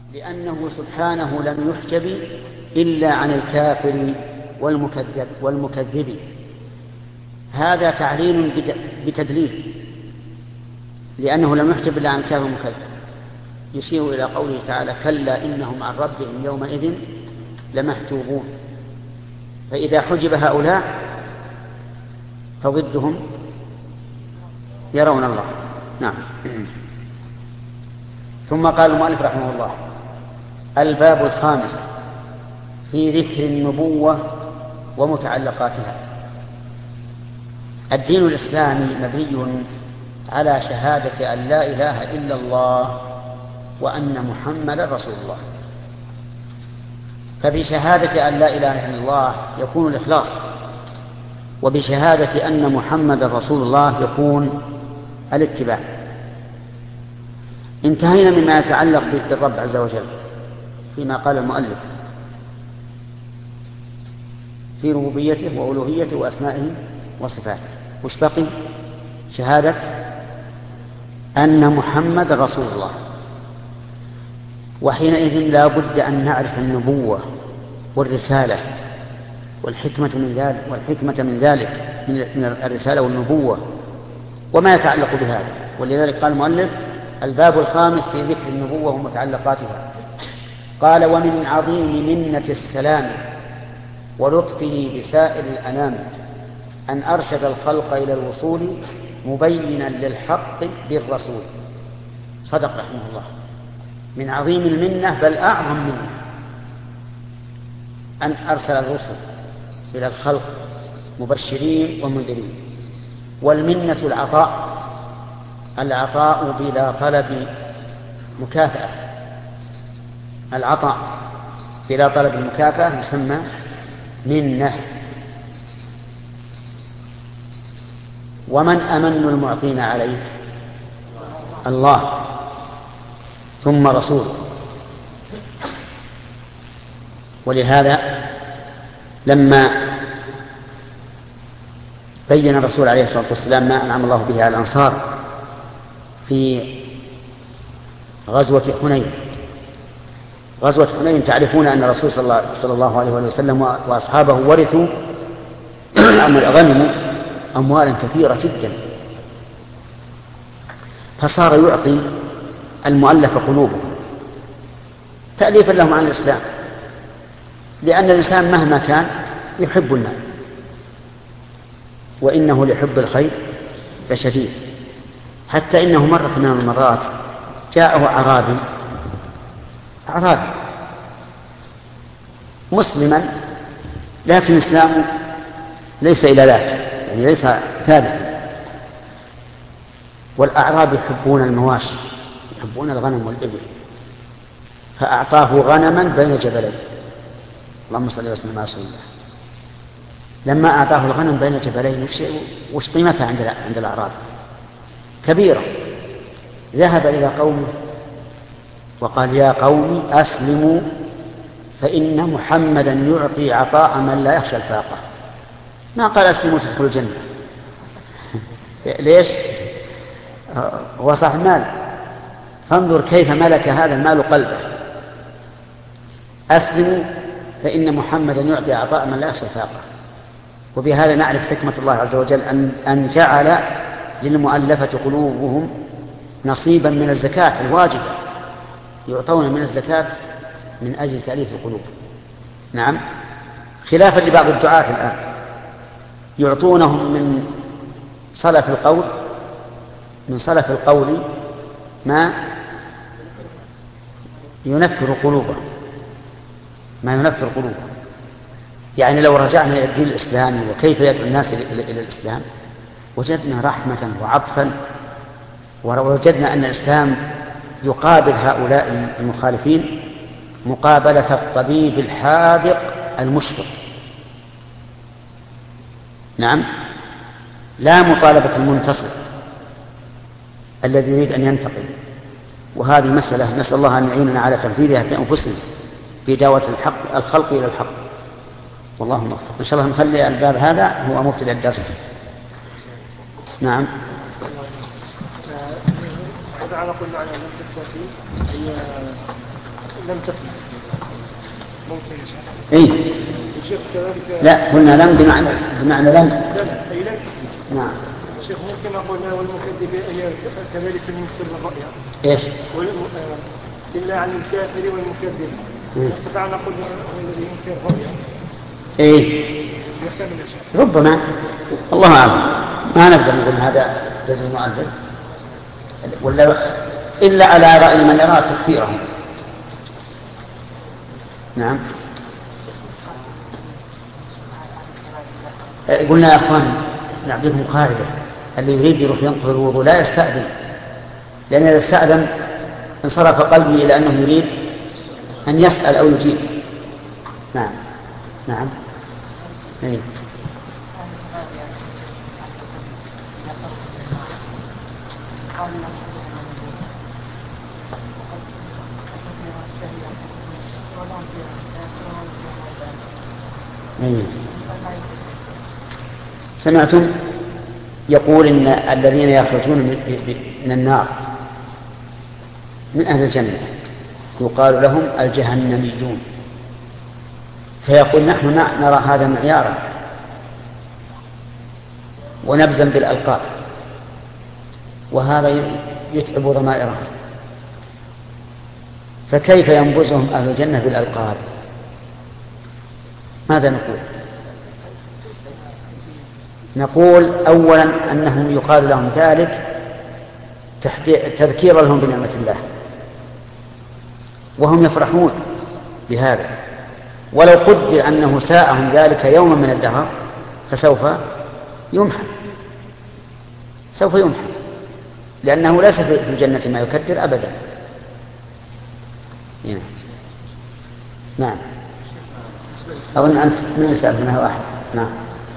لأنه سبحانه لم يحجب إلا عن الكافر والمكذب. هذا تعليل بتدليل، لأنه لم يحجب إلا عن الكافر والمكذب، يشير إلى قوله تعالى: كلا إنهم عن ربهم يومئذ لمحجوبون. فإذا حجب هؤلاء فضدهم يرون الله. نعم. ثم قال المؤلف رحمه الله: الباب الخامس في ذكر النبوة ومتعلقاتها. الدين الإسلامي مبني على شهادة أن لا إله إلا الله وأن محمدا رسول الله. فبشهادة أن لا إله إلا الله يكون الإخلاص، وبشهادة أن محمدا رسول الله يكون الاتباع. انتهينا مما يتعلق بالرب عز وجل فيما قال المؤلف في ربوبيته وألوهيته وأسمائه وصفاته. وش بقي؟ شهادة أن محمد رسول الله. وحينئذ لا بد أن نعرف النبوة والرسالة والحكمة من ذلك من الرسالة والنبوة وما يتعلق بهذا. ولذلك قال المؤلف: الباب الخامس في ذكر النبوة ومتعلقاتها. قال: ومن عظيم منة السلام ولطفه بسائر الأنام أن أرشد الخلق إلى الوصول مبينا للحق بالرسول. صدق رحمه الله. من عظيم المنة بل أعظم منه أن أرسل الرسل إلى الخلق مبشرين ومنذرين. والمنة العطاء بلا طلب مكافأة. العطاء بلا طلب المكافأة يسمى منة. ومن أمن المعطين عليه؟ الله ثم رسوله. ولهذا لما بين الرسول عليه الصلاة والسلام ما أنعم الله به على الأنصار في غزوة حنين، تعرفون أن الرسول صلى الله عليه وسلم وأصحابه ورثوا غنموا أموالا كثيرة جدا، فصار يعطي المؤلف قلوبهم تأليفا لهم عن الإسلام، لأن الإنسان مهما كان يحب المال، وإنه لحب الخير لشديد. حتى إنه مرة من المرات جاءه أعرابي مسلما، لكن إسلامه ليس إلى ذاك، يعني ليس ثابتا. والأعراب يحبون المواشي، يحبون الغنم والإبل، فأعطاه غنما بين جبلين. اللهم صل وسلم على رسول الله. لما أعطاه الغنم بين جبلين وش قيمتها عند الأعراب؟ كبيرة. ذهب إلى قومه وقال: يا قوم أسلموا فإن محمدا يعطي عطاء من لا يخشى الفاقة. ما قال أسلموا تدخلوا الجنة. ليش؟ هو صاحب مال، فانظر كيف ملك هذا المال قلبه. أسلموا فإن محمدا يعطي عطاء من لا يخشى الفاقة. وبهذا نعرف حكمة الله عز وجل أن جعل للمؤلفة قلوبهم نصيبا من الزكاة الواجبة، يعطون من الزكاة من أجل تأليف القلوب. نعم، خلافا لبعض الدعاة الآن يعطونهم من صلف القول ما ينفر قلوبهم، يعني لو رجعنا إلى الدين الإسلامي وكيف يدعو الناس إلى الإسلام وجدنا رحمة وعطفا، ووجدنا أن الإسلام يقابل هؤلاء المخالفين مقابلة الطبيب الحاذق المشفق. نعم، لا مطالبة المنتصر الذي يريد أن ينتقم. وهذه مسألة نسأل الله أن يعيننا على تنفيذها في أنفسنا في دعوة الخلق إلى الحق. والله موفق. إن شاء الله نخلي الباب هذا هو مبتدأ الدرس. نعم. هذا على كل معنى لم تكتفي أي لم تفهم ممكن يا شيخ. إيه؟ لا قلنا لم بمعنى لم. أي لم. نعم. شيخ ممكن أقول والمكذب كذلك المنكر بالرؤيا. إيش؟ إلا عن الكافر والمكذب. نستطيع أن نقول هو الذي ينكر الرؤيا. إيه؟ ربما الله أعلم، ما نقدر نقول هذا جزم المؤلف ولا إلا على رأي من يرى تكفيرهم. نعم. قلنا يا أخوان نعطيكم قاعدة: اللي يريد يروح ينقض الوضوء لا يستأذن، لأن إذا استأذن انصرف قلبي إلى أنه يريد أن يسأل أو يجيب. نعم. نعم. إيه. سمعتم يقول إن الذين يخرجون من النار من أهل الجنة يقال لهم الجهنميون، فيقول نحن نرى هذا معيارا ونبزم بالألقاب، وهذا يتعب ضمائرهم، فكيف ينبزهم أهل الجنة بالألقاب؟ ماذا نقول؟ نقول أولا أنهم يقال لهم ذلك تذكير لهم بنعمة الله، وهم يفرحون بهذا، ولو قدر أنه ساءهم ذلك يوما من الدهر فسوف يمحى، سوف يمحى، لأنه ليس في الجنة ما يكدر أبدا. نعم. أظن أنت من يسأل منها واحد. نعم.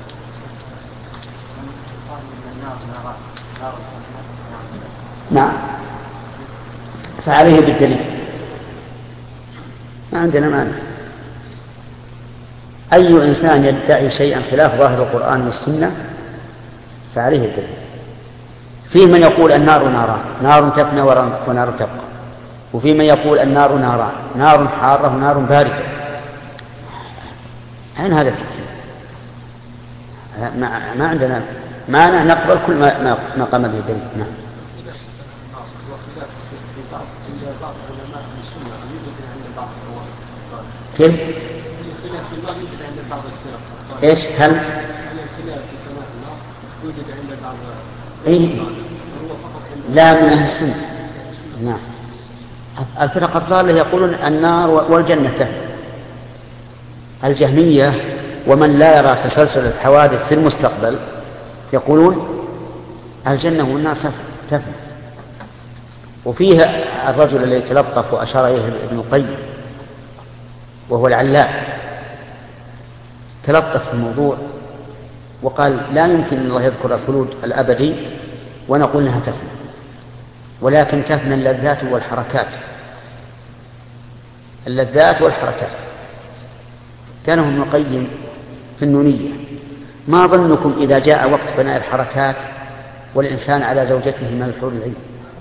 نعم. فعليه بالدليل، ما عندنا مانع. أي إنسان يدعي شيئا خلاف ظاهر القرآن والسنة فعليه الدليل. فيه من يقول النار ناران، نار تفنى ونار تبقى، وفي من يقول النار ناران، نار حارة ونار باردة. أين هذا التفسير؟ ما عندنا مانع، نقبل كل ما قام به الدليل. نعم. كيف؟ ايش هل؟ إيه؟ لا من أهل السنة. نعم. الفرق الضالة يقولون النار والجنة تفنى. الجهمية ومن لا يرى تسلسل الحوادث في المستقبل يقولون الجنة والنار تفنى. وفيه الرجل الذي تلطف وأشار إليه ابن القيم وهو العلاء، تلطف في الموضوع وقال لا يمكن أن الله يذكر الخلود الأبدي ونقول أنها تفنى، ولكن تفنى اللذات والحركات، اللذات والحركات. كانه ابن القيم في النونية: ما ظنكم إذا جاء وقت فناء الحركات والإنسان على زوجته من الحور العين؟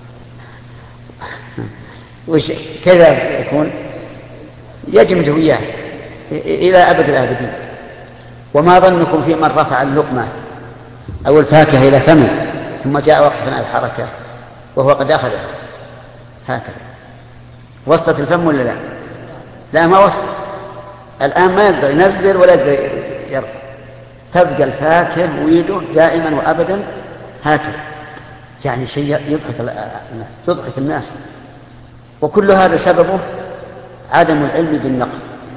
كذا يكون يجمد وياه إلى أبد الآبدين. وما ظنكم في من رفع اللقمة أو الفاكهة إلى فمه ثم جاء وقت فناء الحركة وهو قد أخذها هكذا؟ وسطت الفم ولا لا؟ لا، ما وسط. الآن ما يقدر ينزل ولا يقدر يرفع، تبقى الفاكهة ويده دائما وأبدا هكذا. يعني شيء يضحك الناس. وكل هذا سببه عدم العلم بالنقل.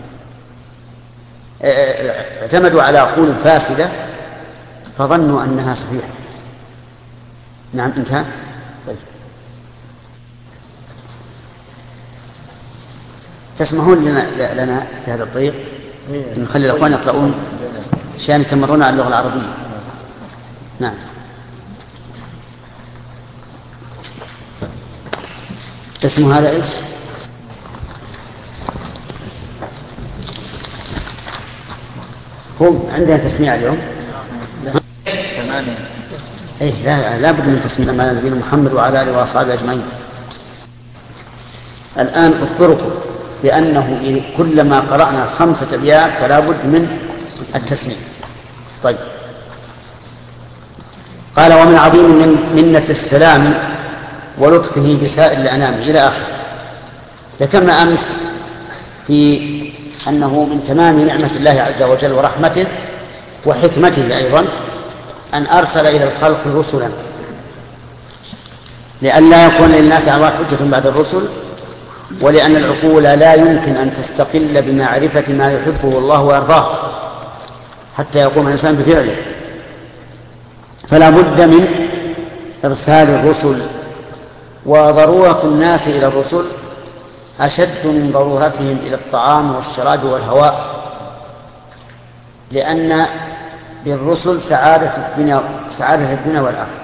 اعتمدوا على عقول فاسدة فظنوا أنها صحيحة. نعم. انتهى. تسمحون لنا في هذا الطريق نخلي الأخوان يقرؤون عشان يتمرون على اللغة العربية. نعم. اسمه هذا ايش؟ هم عندنا تسميع اليوم؟ لا بد من تسميع مع نبينا محمد وعلى آله وأصحابه أجمعين. الآن أخبركم لأنه كلما قرأنا 5 أبيات فلا بد من التسميع. طيب، قال: ومن عظيم منة السلام ولطفه بسائر الأنام، إلى آخر. ذكرنا أمس في أنه من تمام نعمة الله عز وجل ورحمته وحكمته أيضا أن أرسل إلى الخلق رسلا، لئلا يكون للناس على الله حجة بعد الرسل، ولأن العقول لا يمكن أن تستقل بمعرفة ما يحبه الله ويرضاه حتى يقوم الإنسان بفعله، فلا بد من إرسال الرسل. وضرورة الناس إلى الرسل أشد من ضرورتهم إلى الطعام والشراب والهواء، لأن بالرسل سعادة الدنيا والآخرة.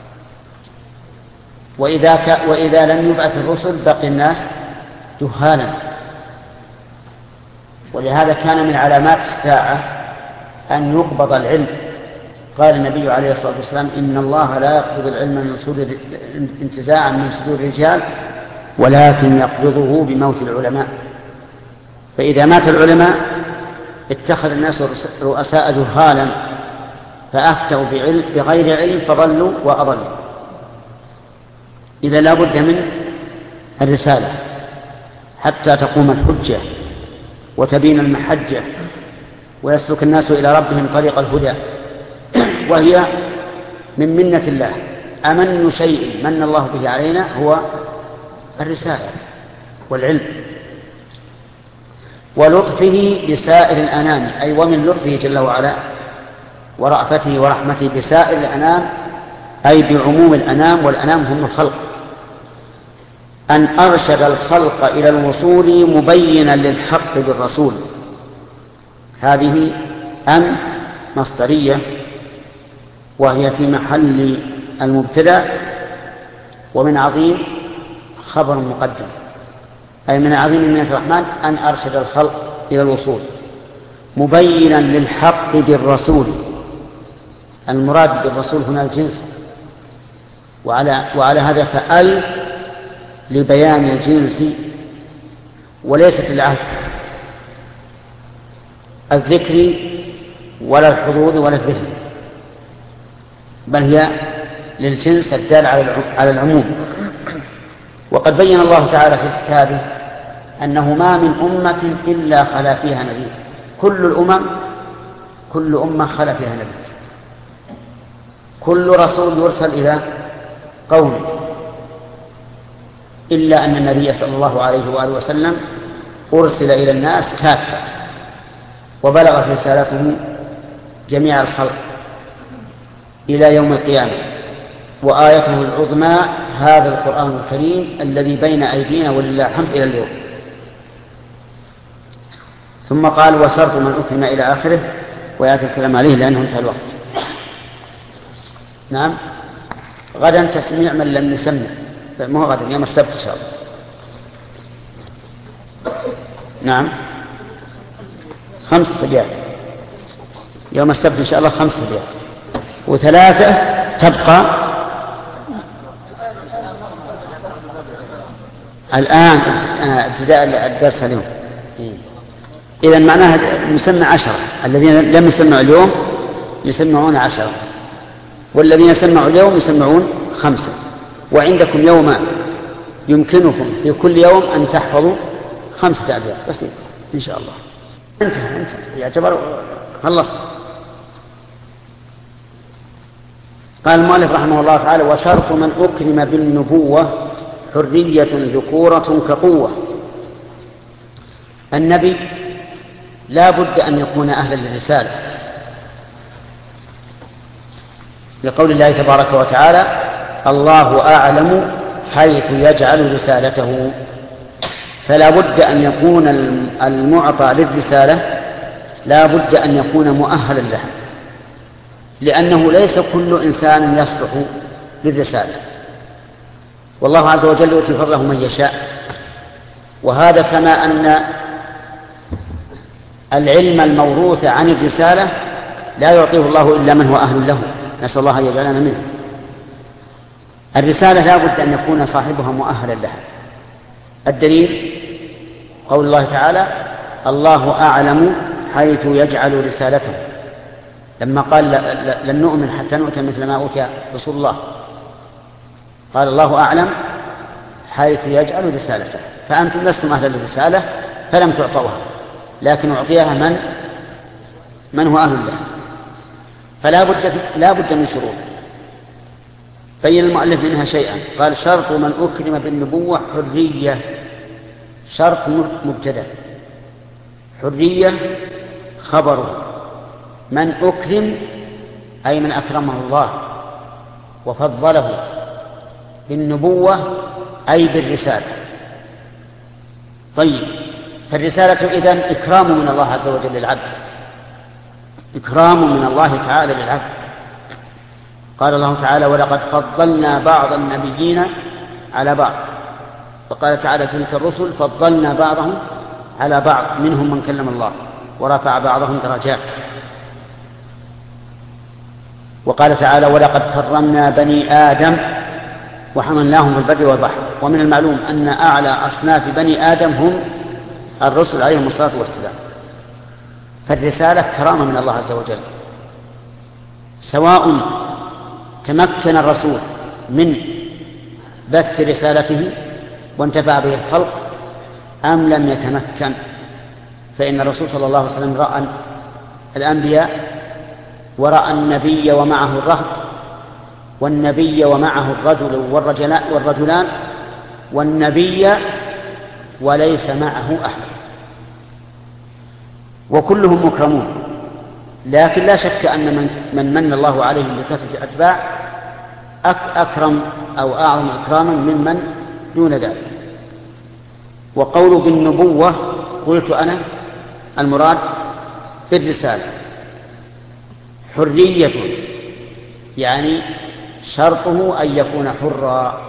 وإذا لم يبعث الرسل بقي الناس جهالا. ولهذا كان من علامات الساعة أن يقبض العلم. قال النبي عليه الصلاة والسلام: إن الله لا يقبض العلم من صدور انتزاعا من صدور الرجال، ولكن يقبضه بموت العلماء. فإذا مات العلماء اتخذ الناس رؤساء جهالا فأفتوا بغير علم فضلوا وأضلوا. إذا لا بد من الرسالة حتى تقوم الحجة وتبين المحجة ويسلك الناس إلى ربهم طريق الهدى، وهي من منة الله. أمن شيء من الله به علينا هو الرسالة والعلم. ولطفه بسائر الأنام، أي ومن لطفه جل وعلا ورأفته ورحمته بسائر الأنام، أي بعموم الأنام، والأنام هم الخلق، أن أرشد الخلق إلى الوصول مبينا للحق بالرسول. هذه أن مصدرية، وهي في محل المبتدأ، ومن عظيم خبر مقدم، أي من عظيم منة الرحمن أن أرشد الخلق إلى الوصول مبينا للحق بالرسول. المراد بالرسول هنا الجنس، وعلى هذا فأل لبيان الجنس وليست العهد الذكري ولا الحظوظ ولا الذهن، بل هي للجنس الدال على العموم. وقد بين الله تعالى في كتابه أنه ما من أمة إلا خلا فيها نذير. كل أمة خلا فيها نذير. كل رسول يرسل إلى قوم، إلا أن النبي صلى الله عليه وآله وسلم أرسل إلى الناس كافة، وبلغت رسالته جميع الخلق إلى يوم القيامة. وآيته العظمى هذا القرآن الكريم الذي بين أيدينا ولله الحمد إلى اليوم. ثم قال: وشرط من أكرم إلى آخره، ويأتي الكلام عليه لأنه انتهى الوقت. نعم، غدا تسميع من لم نسمع، ما هو غدا، يوم السبت إن شاء الله. نعم، 5 أبيات يوم السبت إن شاء الله، 5 أبيات، و3 تبقى الآن ابتداء الدرس اليوم. إذن معناها نسمع 10، الذين لم يسمعوا اليوم يسمعون 10، والذين سمعوا اليوم يسمعون 5. وعندكم يوما يمكنكم في كل يوم أن تحفظوا 5 أبيات بس إن شاء الله. انتهى يعتبر خلصت. قال المؤلف رحمه الله تعالى: وشرط من أكرم بالنبوة حرية ذكورة كقوة. النبي لا بد أن يكون أهلا للرسالة، لقول الله تبارك وتعالى: الله أعلم حيث يجعل رسالته. فلا بد أن يكون المعطى للرسالة لا بد أن يكون مؤهلا لها، لأنه ليس كل إنسان يصلح للرسالة، والله عز وجل يؤتي فضله من يشاء. وهذا كما أن العلم الموروث عن الرسالة لا يعطيه الله إلا من هو أهل له، نسأل الله أن يجعلنا منه. الرسالة لا بد أن يكون صاحبها مؤهلا لها. الدليل قول الله تعالى الله أعلم حيث يجعل رسالته، لما قال لن نؤمن حتى نؤتى مثل ما أوتي رسول الله، قال الله أعلم حيث يجعل رسالته، فأنتم لستم أهل الرسالة فلم تعطوها، لكن أعطيها من هو أهل الله. فلا بد من شروط. بين المؤلف منها شيئا، قال شرط من أكرم بالنبوة حرية، شرط مبتدأ، حرية خبره، من أكرم أي من أكرمه الله وفضله بالنبوة أي بالرسالة. طيب، فالرسالة إذن إكرام من الله عز وجل للعبد، إكرام من الله تعالى للعبد. قال الله تعالى ولقد فضلنا بعض النبيين على بعض، وقال تعالى تلك الرسل فضلنا بعضهم على بعض منهم من كلم الله ورفع بعضهم درجات. وقال تعالى ولقد كرمنا بني آدم وحملناهم في البر والبحر. ومن المعلوم أن أعلى أصناف بني آدم هم الرسل عليهم الصلاة والسلام. فالرسالة كرامة من الله عز وجل، سواء تمكن الرسول من بث رسالته وانتفع به الخلق أم لم يتمكن. فإن الرسول صلى الله عليه وسلم رأى الأنبياء ورأى النبي ومعه الرهط، والنبي ومعه الرجل والرجلان، والنبي وليس معه أحد، وكلهم مكرمون. لكن لا شك أن من الله عليهم بكثرة الأتباع أكرم أو أعظم إكراما ممن دون ذلك. وقول بالنبوة قلت أنا المراد بالرسالة حرية، يعني شرطه أن يكون حرا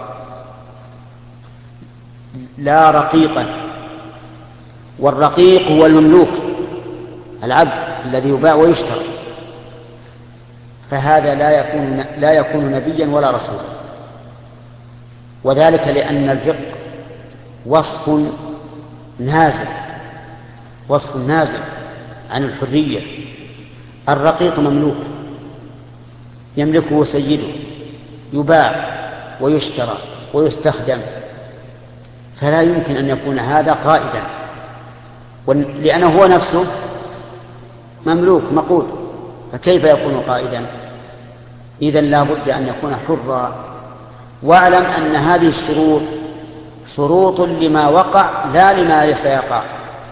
لا رقيقا، والرقيق هو المملوك العبد الذي يباع ويشترى، فهذا لا يكون نبيا ولا رسولا. وذلك لأن الرق وصف نازل عن الحرية. الرقيق مملوك يملكه سيده، يباع ويشترى ويستخدم، فلا يمكن أن يكون هذا قائدا، لأنه هو نفسه مملوك مقود، فكيف يكون قائدا؟ إذن لا بد أن يكون حرا. واعلم أن هذه الشروط شروط لما وقع لا لما سيقع،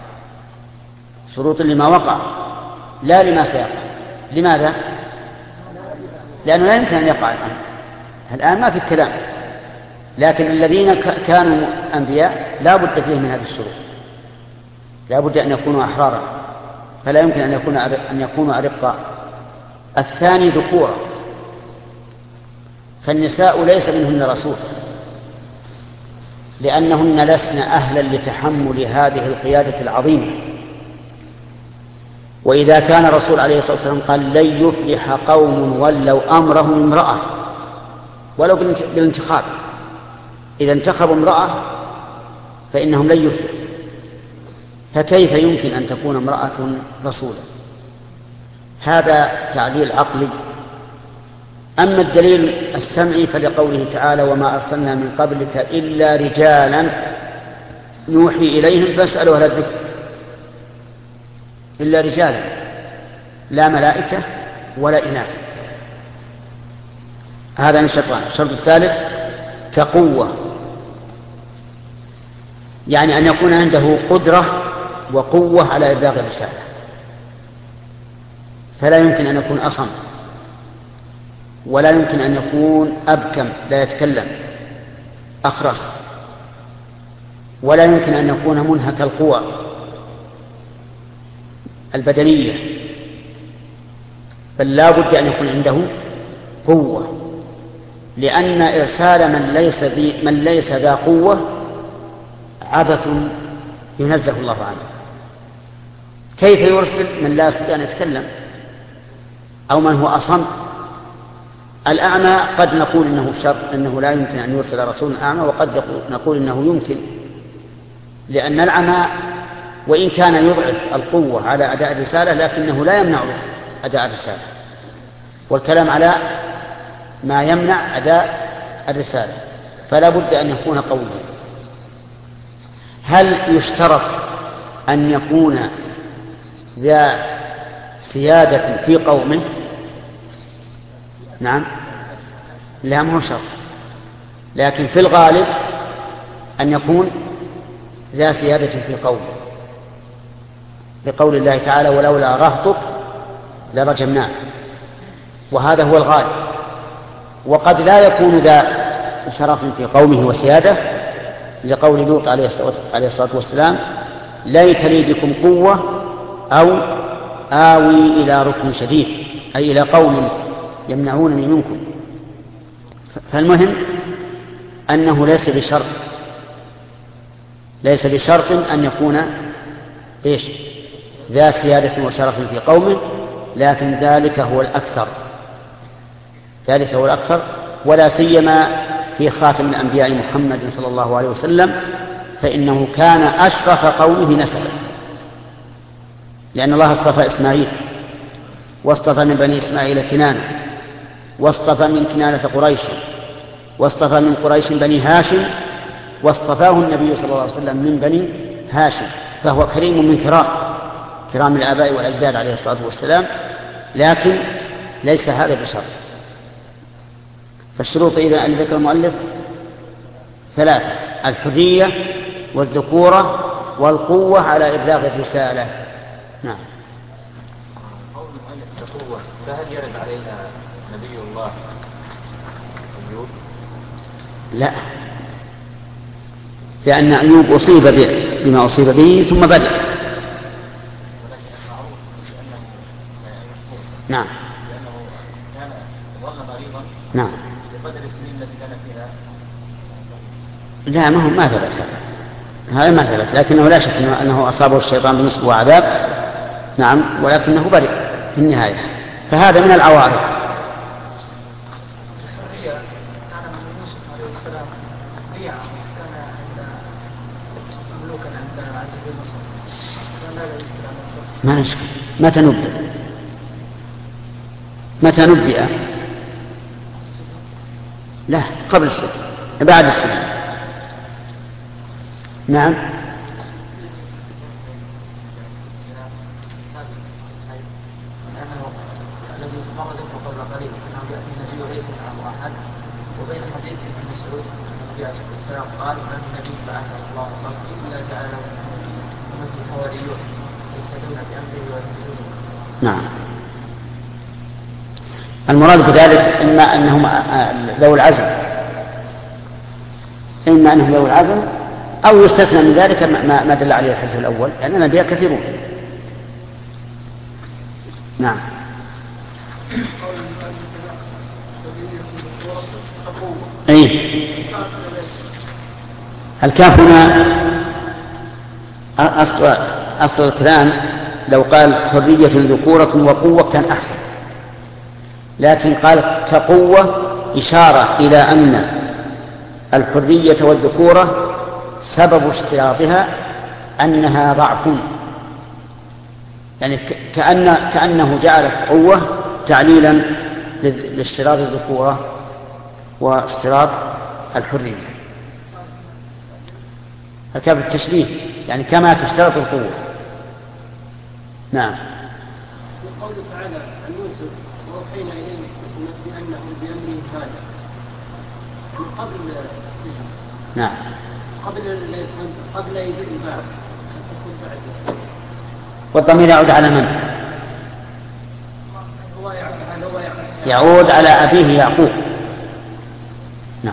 شروط لما وقع لا لما سيقع. لماذا؟ لأنه لا يمكن أن يقع الآن ما في الكلام، لكن الذين كانوا أنبياء لا بد فيهم من هذه الشروط، لا بد أن يكونوا أحرارا، فلا يمكن أن يكونوا أرقاء. الثاني ذكورا، فالنساء ليس منهن رسول، لأنهن لسن أهلا لتحمل هذه القيادة العظيمة. وإذا كان الرسول عليه الصلاة والسلام قال لن يفلح قوم ولوا أمرهم امرأة ولو بالانتخاب، إذا انتخبوا امرأة فإنهم لن يفلح، فكيف يمكن أن تكون امرأة رسولا؟ هذا تعليل عقلي. أما الدليل السمعي فلقوله تعالى وما أرسلنا من قبلك إلا رجالا نوحي إليهم فاسألوا أهل الذكر، إلا رجالا لا ملائكة ولا إناث. هذا من الشيطان. الشرط الثالث كقوة، يعني أن يكون عنده قدرة وقوة على إبلاغ الرسالة، فلا يمكن أن يكون أصم، ولا يمكن أن يكون أبكم لا يتكلم أخرس، ولا يمكن أن يكون منهك القوى البدنية، بل لا بد أن يكون عنده قوة، لأن إرسال من ليس ذا قوة عبث ينزه الله عنه. كيف يرسل من لا يستطيع أن يتكلم أو من هو أصم؟ الأعمى قد نقول إنه شر، إنه لا يمكن أن يرسل رسول أعمى، وقد نقول إنه يمكن، لأن العمى وإن كان يضعف القوة على أداء الرسالة لكنه لا يمنع أداء الرسالة، والكلام على ما يمنع أداء الرسالة، فلا بد أن يكون قويا. هل يشترط أن يكون ذا سيادة في قومه؟ نعم، لا مو شرط، لكن في الغالب أن يكون ذا سيادة في قومه، لقول الله تعالى ولولا رهطك لرجمناك، وهذا هو الغالب. وقد لا يكون ذا شرف في قومه وسيادة، لقول لوط عليه الصلاة والسلام ليت لي بكم قوة أو آوي إلى ركن شديد، أي إلى قوم يمنعونني منكم. فالمهم أنه ليس بشرط أن يكون ذا سيادة وشرف في قومه، لكن ذلك هو الأكثر، ولا سيما في خاتم الأنبياء محمد صلى الله عليه وسلم، فإنه كان أشرف قومه نسبا، لأن الله اصطفى إسماعيل، واصطفى من بني إسماعيل كنانة، واصطفى من كنانة قريش، واصطفى من قريش بني هاشم، واصطفاه النبي صلى الله عليه وسلم من بني هاشم، فهو كريم من كرام الآباء والأجداد عليه الصلاة والسلام، لكن ليس هذا بشرط. فالشروط إذا أن ذكر المؤلف 3: الحرية والذكورة والقوة على إبلاغ الرسالة. نعم. قول المؤلف القوة، فهل يرد عليها نبي الله أيوب؟ لا، لأن أيوب أصيب بما أصيب به ثم بدأ. نعم. لأنه كان ظل مريضا. نعم. بقدر السنين التي كان فيها. لا، ما ثبت هذا ما ثبت، لكنه لا شك أنه أصابه الشيطان بنصب وعذاب. نعم، ولكنه برئ في النهاية، فهذا من العوارض. ما نشكل. متى نبئ؟ لا، قبل السنة، بعد السنة. نعم. الذي تفرد قبل قليل انه ياتي النبي وليس معه احد، وبين حديث ابن مسعود النبي عليه الصلاه والسلام قال من النبي بعثه الله الا جعل له مثل الحواريون يهتدون بامره ويهتدون. نعم. المراد بذلك إما أنهم ذو العزم، أو يستثنى من ذلك ما دل عليه الحديث الأول، لأن الأنبياء كثيرون. نعم. الكاف هنا أصل الكلام لو قال حرية ذكورة وقوة كان أحسن، لكن قال كقوة إشارة إلى أن الحرية والذكورة سبب اشتراطها أنها ضعف، يعني كأنه جعل قوة تعليلا لاشتراط الذكورة واشتراط الحرية. الكاف التشبيه، يعني كما تشترط القوة. نعم. وقوله تعالى عن يوسف وأوحينا إليه بأنه بأمره هذا قبل السجن. نعم. قبل يبيع الباب. والضمير يعود على من؟ يعود على أبيه يعقوب. نعم.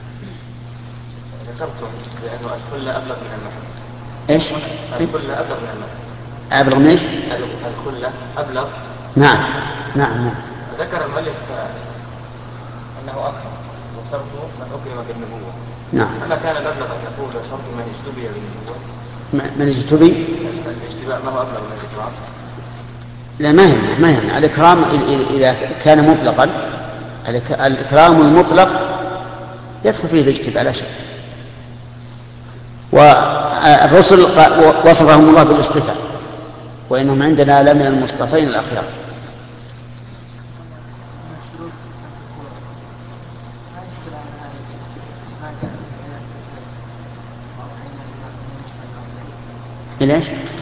ذكرتم بأنه الكل أبلغ من المحل. إيش؟ الكل أبلغ من المحل. أبلغ من إيش؟ الكل أبلغ. نعم. نعم. ذكر المؤلف أنه أكرم وشرطه من أكرم بالنبوة. نعم. أما كان الأبلغ أن يقول شرط من اجتبي بالنبوة. من اجتبي؟ الاجتباء ما هو أبلغ من الإكرام؟ لا، ما يمنع الإكرام إذا كان مطلقا. الإكرام المطلق يدخل فيه الاجتباء لا شك. الرسل وصفهم الله بالاصطفاء، وإنهم عندنا لمن المصطفين الأخيار. ليش؟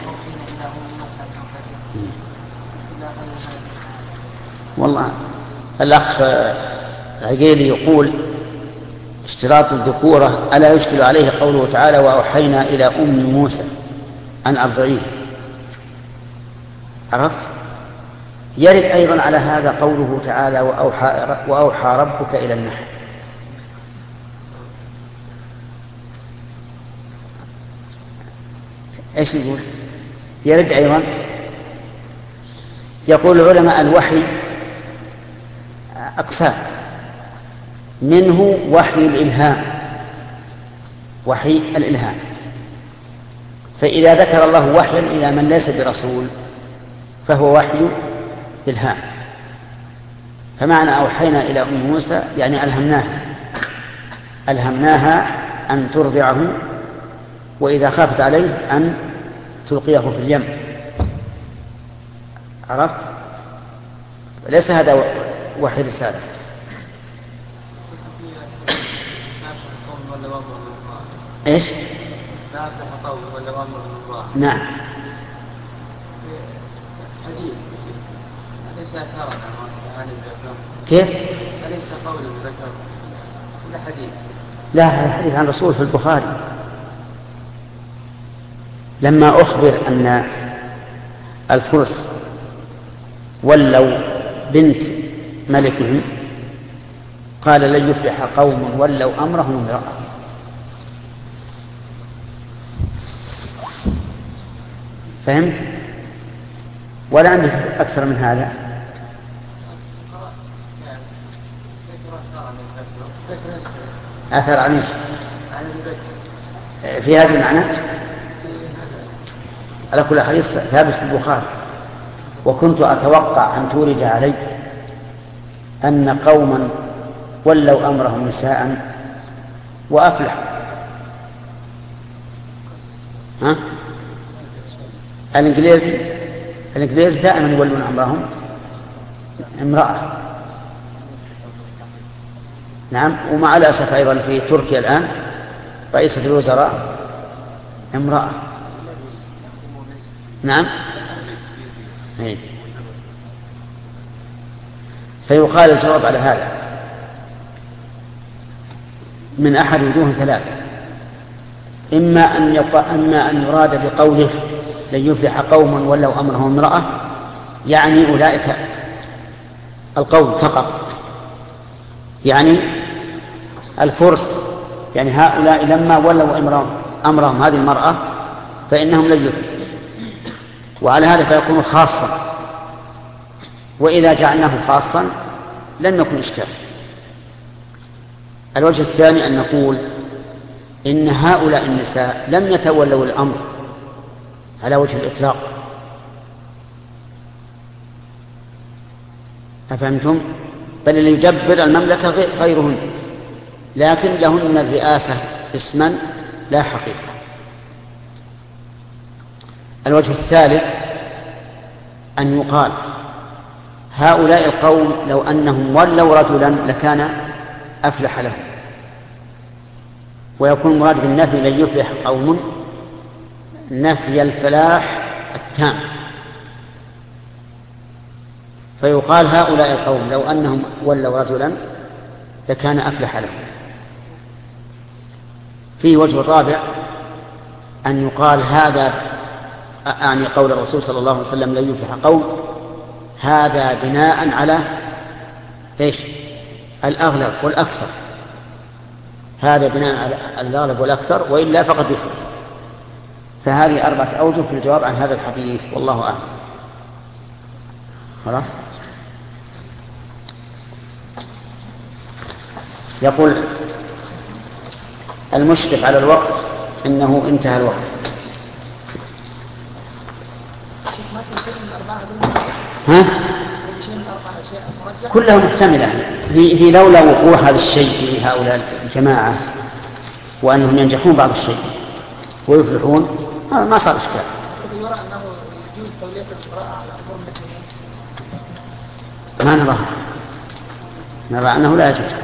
والله الأخ عقيلي يقول اشتراط الذكورة ألا يشكل عليه قوله تعالى وأوحينا إلى أم موسى أن أرضعيه. عرفت؟ يرد أيضا على هذا قوله تعالى وأوحى ربك إلى النحل. ايش يقول؟ يرد ايضا. يقول العلماء الوحي اقسام، منه وحي الالهام، وحي الالهام، فاذا ذكر الله وحيا الى من ليس برسول فهو وحي الهام. فمعنى اوحينا الى ام موسى يعني الهمناها ان ترضعه، وإذا خافت عليه أن تلقيه في اليم. عرفت؟ ليس هذا وحي رسالة. إيش؟ نعم. كيف؟ أليس قول ذكر ولا حديث؟ لا، هذا حديث عن رسول في البخاري لما أخبر أن الفرس ولوا بنت ملكهم قال لن يفلح قوم ولوا أمرهم امرأة. فهمت؟ ولا عندك أكثر من هذا؟ أثر عنيش في هذا المعنى على كل حديث ثابت في البخاري. وكنت أتوقع أن تورد علي أن قوما ولوا أمرهم نساء وأفلحوا. ها؟ الإنجليز دائما يولون أمرهم امرأة. نعم. ومع الأسف أيضا في تركيا الآن رئيسة الوزراء امرأة. نعم. فيقال الجواب على هذا من أحد وجوه ثلاثة: إما أن يراد بقوله لن يفلح قوم ولوا أمرهم امرأة يعني أولئك القوم فقط، يعني الفرس، يعني هؤلاء لما ولوا أمرهم هذه المرأة فإنهم لن يفلحوا، وعلى هذا فيكون خاصا. وإذا جعلناه خاصا لن يكون إشكال. الوجه الثاني أن نقول إن هؤلاء النساء لم يتولوا الأمر على وجه الإطلاق. أفهمتم؟ بل اللي يدبر المملكة غيرهن، لكن لهن الرئاسة اسما لا حقيقة. الوجه الثالث أن يقال هؤلاء القوم لو أنهم ولوا رجلا لكان أفلح لهم، ويكون مراد بالنفي لن يفلح قوم نفي الفلاح التام، فيقال هؤلاء القوم لو أنهم ولوا رجلا لكان أفلح لهم. فيه وجه رابع أن يقال هذا أعني قول الرسول صلى الله عليه وسلم لن يفلح قوم، هذا بناء على إيش؟ الأغلب والأكثر. هذا بناء على الأغلب والأكثر، وإلا فقد يفلح. فهذه 4 أوجه في الجواب عن هذا الحديث، والله أعلم. خلاص. يقول المشرف على الوقت إنه انتهى الوقت. ها؟ كلها محتملة. هي لولا وقوع هذا الشيء في هؤلاء الجماعة وأنهم ينجحون بعض الشيء ويفلحون ما صار إشكال. يرى أنه يجوز تولية القراءة على أمور المسلمين. ما نرى أنه لا يجوز.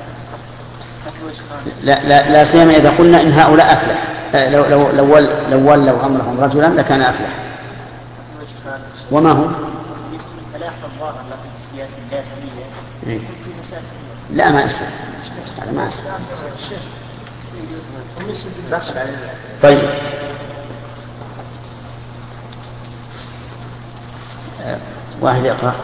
لا سيما إذا قلنا إن هؤلاء أفلح. لو ولوا أمرهم رجلا لكان أفلح. وما هو؟ لا ما أسلم. هذا ما أسلم. طيب واحد يقرأ.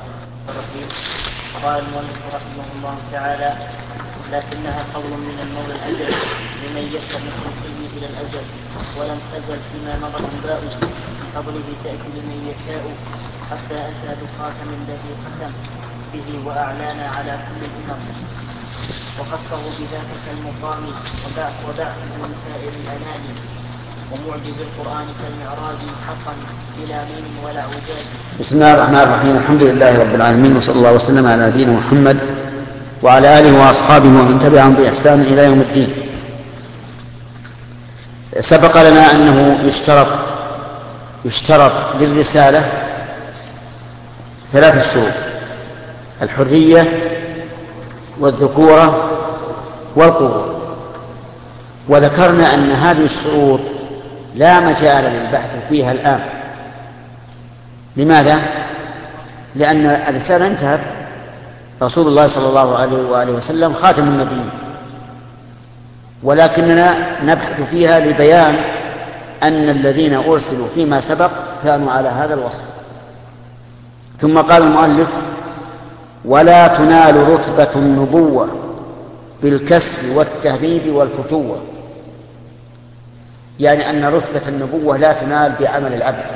قال المؤلف رحمه الله تعالى: لكنها قول من المولى الأجل لمن يسر من خلقه إلى الأجل، ولم تزل فيما مضى الأنباء قبله تأتي لمن يشاء حتى أتى بخاتم الذي ختم به وأعلانا على كل الأمم، وخصه بذلك المقام وبعثه من سائر الأنام، ومعجز القرآن كالمعراج حقا بلا مين ولا عجاز. بسم الله الرحمن الرحيم. الحمد لله رب العالمين، وصلى الله وسلم على نبينا محمد وعلى آله وأصحابه ومن تبعهم بإحسان إلى يوم الدين. سبق لنا أنه يشترط للرسالة 3 شروط: الحرية والذكورة والقوة. وذكرنا أن هذه الشروط لا مجال للبحث فيها الآن. لماذا؟ لأن الرسالة انتهت، رسول الله صلى الله عليه وآله وسلم خاتم النبيين، ولكننا نبحث فيها لبيان أن الذين أرسلوا فيما سبق كانوا على هذا الوصف. ثم قال المؤلف: ولا تنال رتبة النبوة بالكسب والتهذيب والفتوة. يعني أن رتبة النبوة لا تنال بعمل العبد.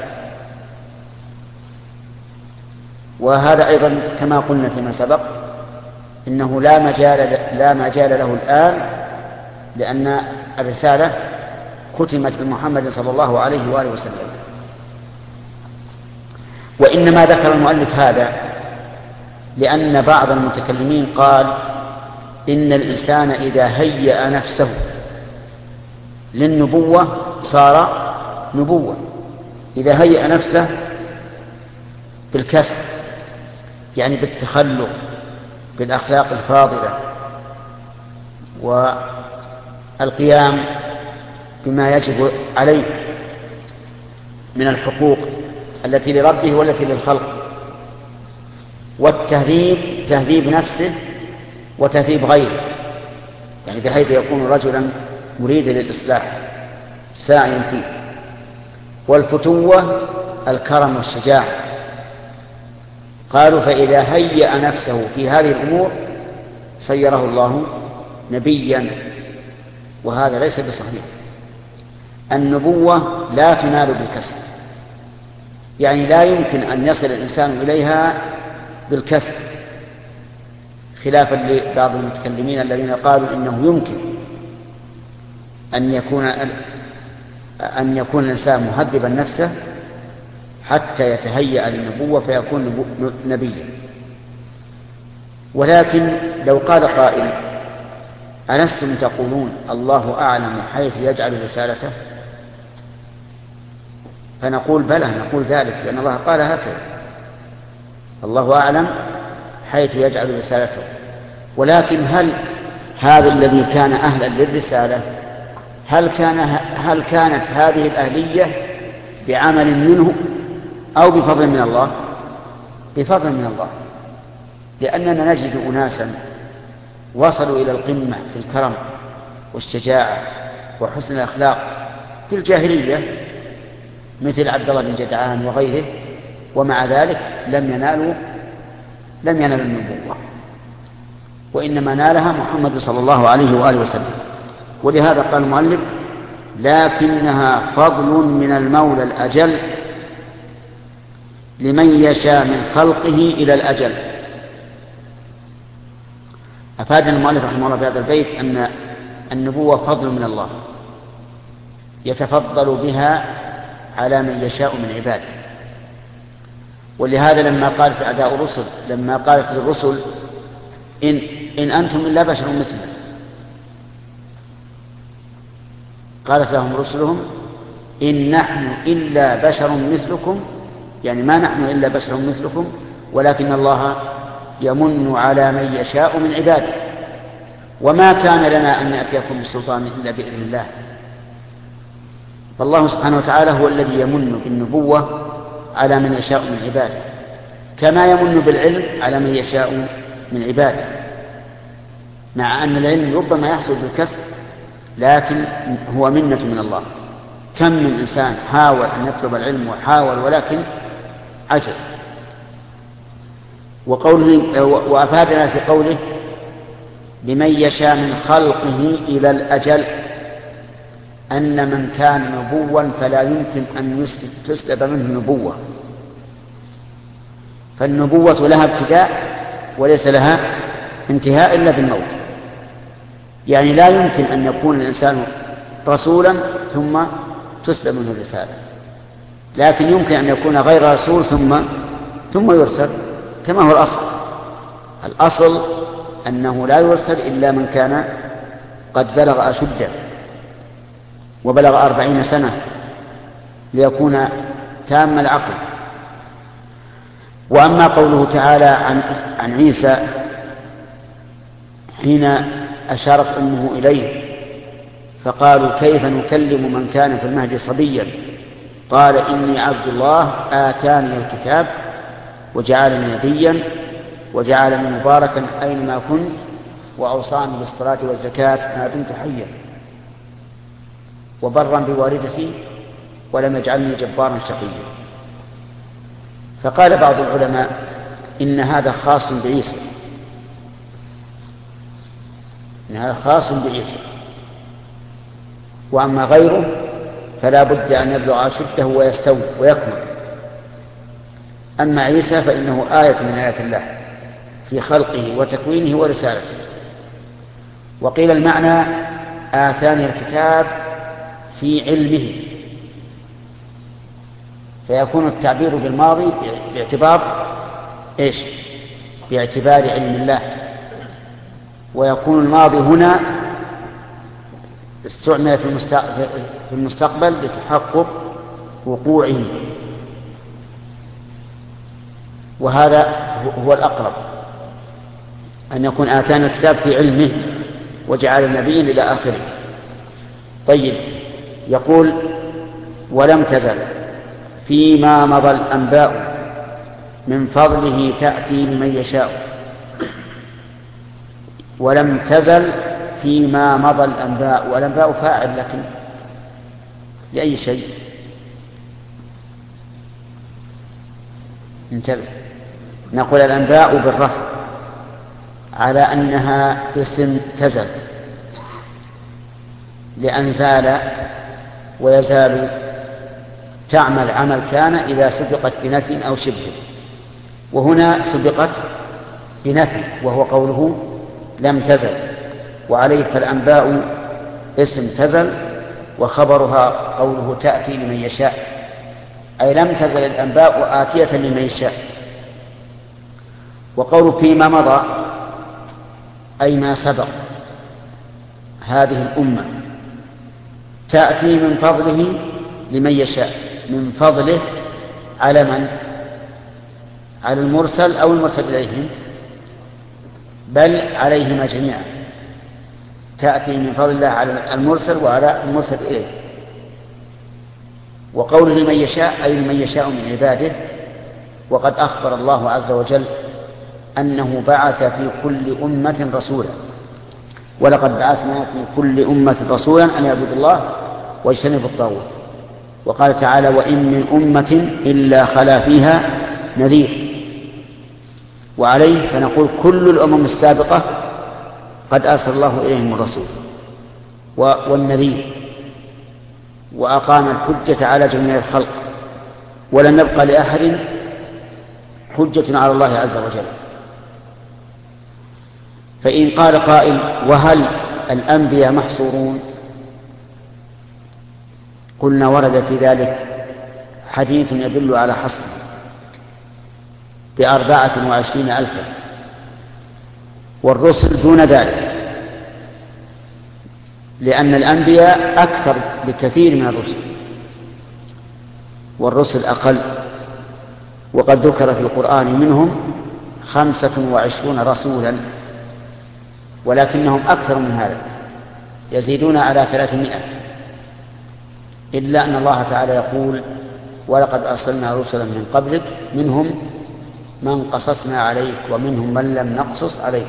وهذا أيضا كما قلنا فيما سبق إنه لا مجال له الآن، لأن الرسالة ختمت بمحمد صلى الله عليه وآله وسلم. وإنما ذكر المؤلف هذا لأن بعض المتكلمين قال إن الإنسان إذا هيأ نفسه للنبوة صار نبوة، إذا هيأ نفسه بالكسب، يعني بالتخلق بالأخلاق الفاضلة والقيام بما يجب عليه من الحقوق التي لربه والتي للخلق، والتهذيب تهذيب نفسه وتهذيب غيره، يعني بحيث يكون رجلا مريدا للإصلاح ساعيا فيه. والفتوة الكرم والشجاعة. قالوا فإذا هيأ نفسه في هذه الأمور صيره الله نبيا، وهذا ليس بصحيح. النبوة لا تنال بالكسب، يعني لا يمكن أن يصل الإنسان إليها بالكسب، خلافا لبعض المتكلمين الذين قالوا إنه يمكن أن يكون الإنسان مهذبا نفسه حتى يتهيأ للنبوة فيكون نبيا. ولكن لو قال قائل: ألستم تقولون الله أعلم حيث يجعل رسالته؟ فنقول بلى، نقول ذلك، لأن الله قال هكذا: الله أعلم حيث يجعل رسالته. ولكن هل هذا الذي كان أهلا للرسالة هل كانت هذه الأهلية بعمل منه أو بفضل من الله؟ بفضل من الله، لأننا نجد أناسا وصلوا إلى القمة في الكرم والشجاعة وحسن الأخلاق في الجاهلية، مثل عبد الله بن جدعان وغيره، ومع ذلك لم ينالوا النبوة، وإنما نالها محمد صلى الله عليه وآله وسلم. ولهذا قال المؤلف: لكنها فضل من المولى الأجل لمن يشاء من خلقه إلى الأجل. أفادنا المؤلف رحمه الله في هذا البيت أن النبوة فضل من الله يتفضل بها على من يشاء من عباده. ولهذا لما قالت أعداء الرسل، لما قالت للرسل: إن أنتم إلا بشر مثلنا، قالت لهم رسلهم إن نحن إلا بشر مثلكم، يعني ما نحن إلا بشر مثلكم، ولكن الله يمن على من يشاء من عباده، وما كان لنا أن نأتيكم بسلطان إلا بإذن الله. فالله سبحانه وتعالى هو الذي يمن بالنبوة على من يشاء من عباده، كما يمن بالعلم على من يشاء من عباده، مع أن العلم ربما يحصل بالكسب، لكن هو منة من الله. كم من إنسان حاول أن يطلب العلم وحاول ولكن عجز. وأفادنا في قوله لمن يشاء من خلقه إلى الأجل أن من كان نبوا فلا يمكن أن تسلب منه نبوة، فالنبوة لها ابتداء وليس لها انتهاء إلا بالموت. يعني لا يمكن أن يكون الإنسان رسولا ثم تسلب منه الرسالة، لكن يمكن أن يكون غير رسول ثم يرسل، كما هو الأصل أنه لا يرسل إلا من كان قد بلغ أشده وبلغ 40 سنة ليكون تام العقل. وأما قوله تعالى عن عيسى حين أشارت أمه إليه فقالوا كيف نكلم من كان في المهد صبيا، قال إني عبد الله آتاني الكتاب وجعلني نبيا وجعلني مباركا أينما كنت وأوصاني بالصلاة والزكاة ما دمت حيا وبرا بوالدتي ولم يجعلني جبارا شقيا. فقال بعض العلماء إن هذا خاص بعيسى، وأما غيره فلا بد أن يبلغ أشده ويستوي ويكمل. أما عيسى فإنه آية من آيات الله في خلقه وتكوينه ورسالته. وقيل المعنى آتاني الكتاب في علمه، فيكون التعبير بالماضي باعتبار علم الله، ويكون الماضي هنا استعمل في المستقبل لتحقق وقوعه، وهذا هو الأقرب أن يكون آتانا الكتاب في علمه وجعل النبي إلى آخره. طيب، يقول ولم تزل فيما مضى الأنباء من فضله تأتي لمن يشاء. ولم تزل فيما مضى الأنباء، والأنباء فاعل لكن لأي شيء؟ انتبه، نقول الأنباء بالرفع على أنها اسم تزل، لأن زال ويزال تعمل عمل كان إذا سبقت بنفي أو شبه، وهنا سبقت بنفي وهو قوله لم تزل، وعليه فالأنباء اسم تزل وخبرها قوله تأتي لمن يشاء، أي لم تزل الأنباء آتية لمن يشاء. وقول فيما مضى أي ما سبق، هذه الأمة تأتي من فضله لمن يشاء، من فضله على من؟ على المرسل أو المرسل إليهم، بل عليهما جميعا، تأتي من فضل الله على المرسل وعلى المرسل إليه. وقوله لمن يشاء أي لمن يشاء من عباده. وقد أخبر الله عز وجل أنه بعث في كل أمة رسولا، ولقد بعثنا في كل أمة رسولا أن يعبدوا الله واجتنبوا الطاغوت. وقال تعالى وإن من أمة إلا خلا فيها نذير. وعليه فنقول كل الأمم السابقة قد أرسل الله إليهم الرسول والنذير، وأقام الحجة على جميع الخلق، ولم يبق لأحد حجة على الله عز وجل. فإن قال قائل وهل الأنبياء محصورون؟ قلنا ورد في ذلك حديث يدل على حصر ب24,000، والرسل دون ذلك. لأن الأنبياء أكثر بكثير من الرسل، والرسل أقل. وقد ذكر في القرآن منهم 25 رسولا، ولكنهم أكثر من هذا، يزيدون على 300. إلا أن الله تعالى يقول: ولقد أرسلنا رسلا من قبلك منهم من قصصنا عليك ومنهم من لم نقصص عليك.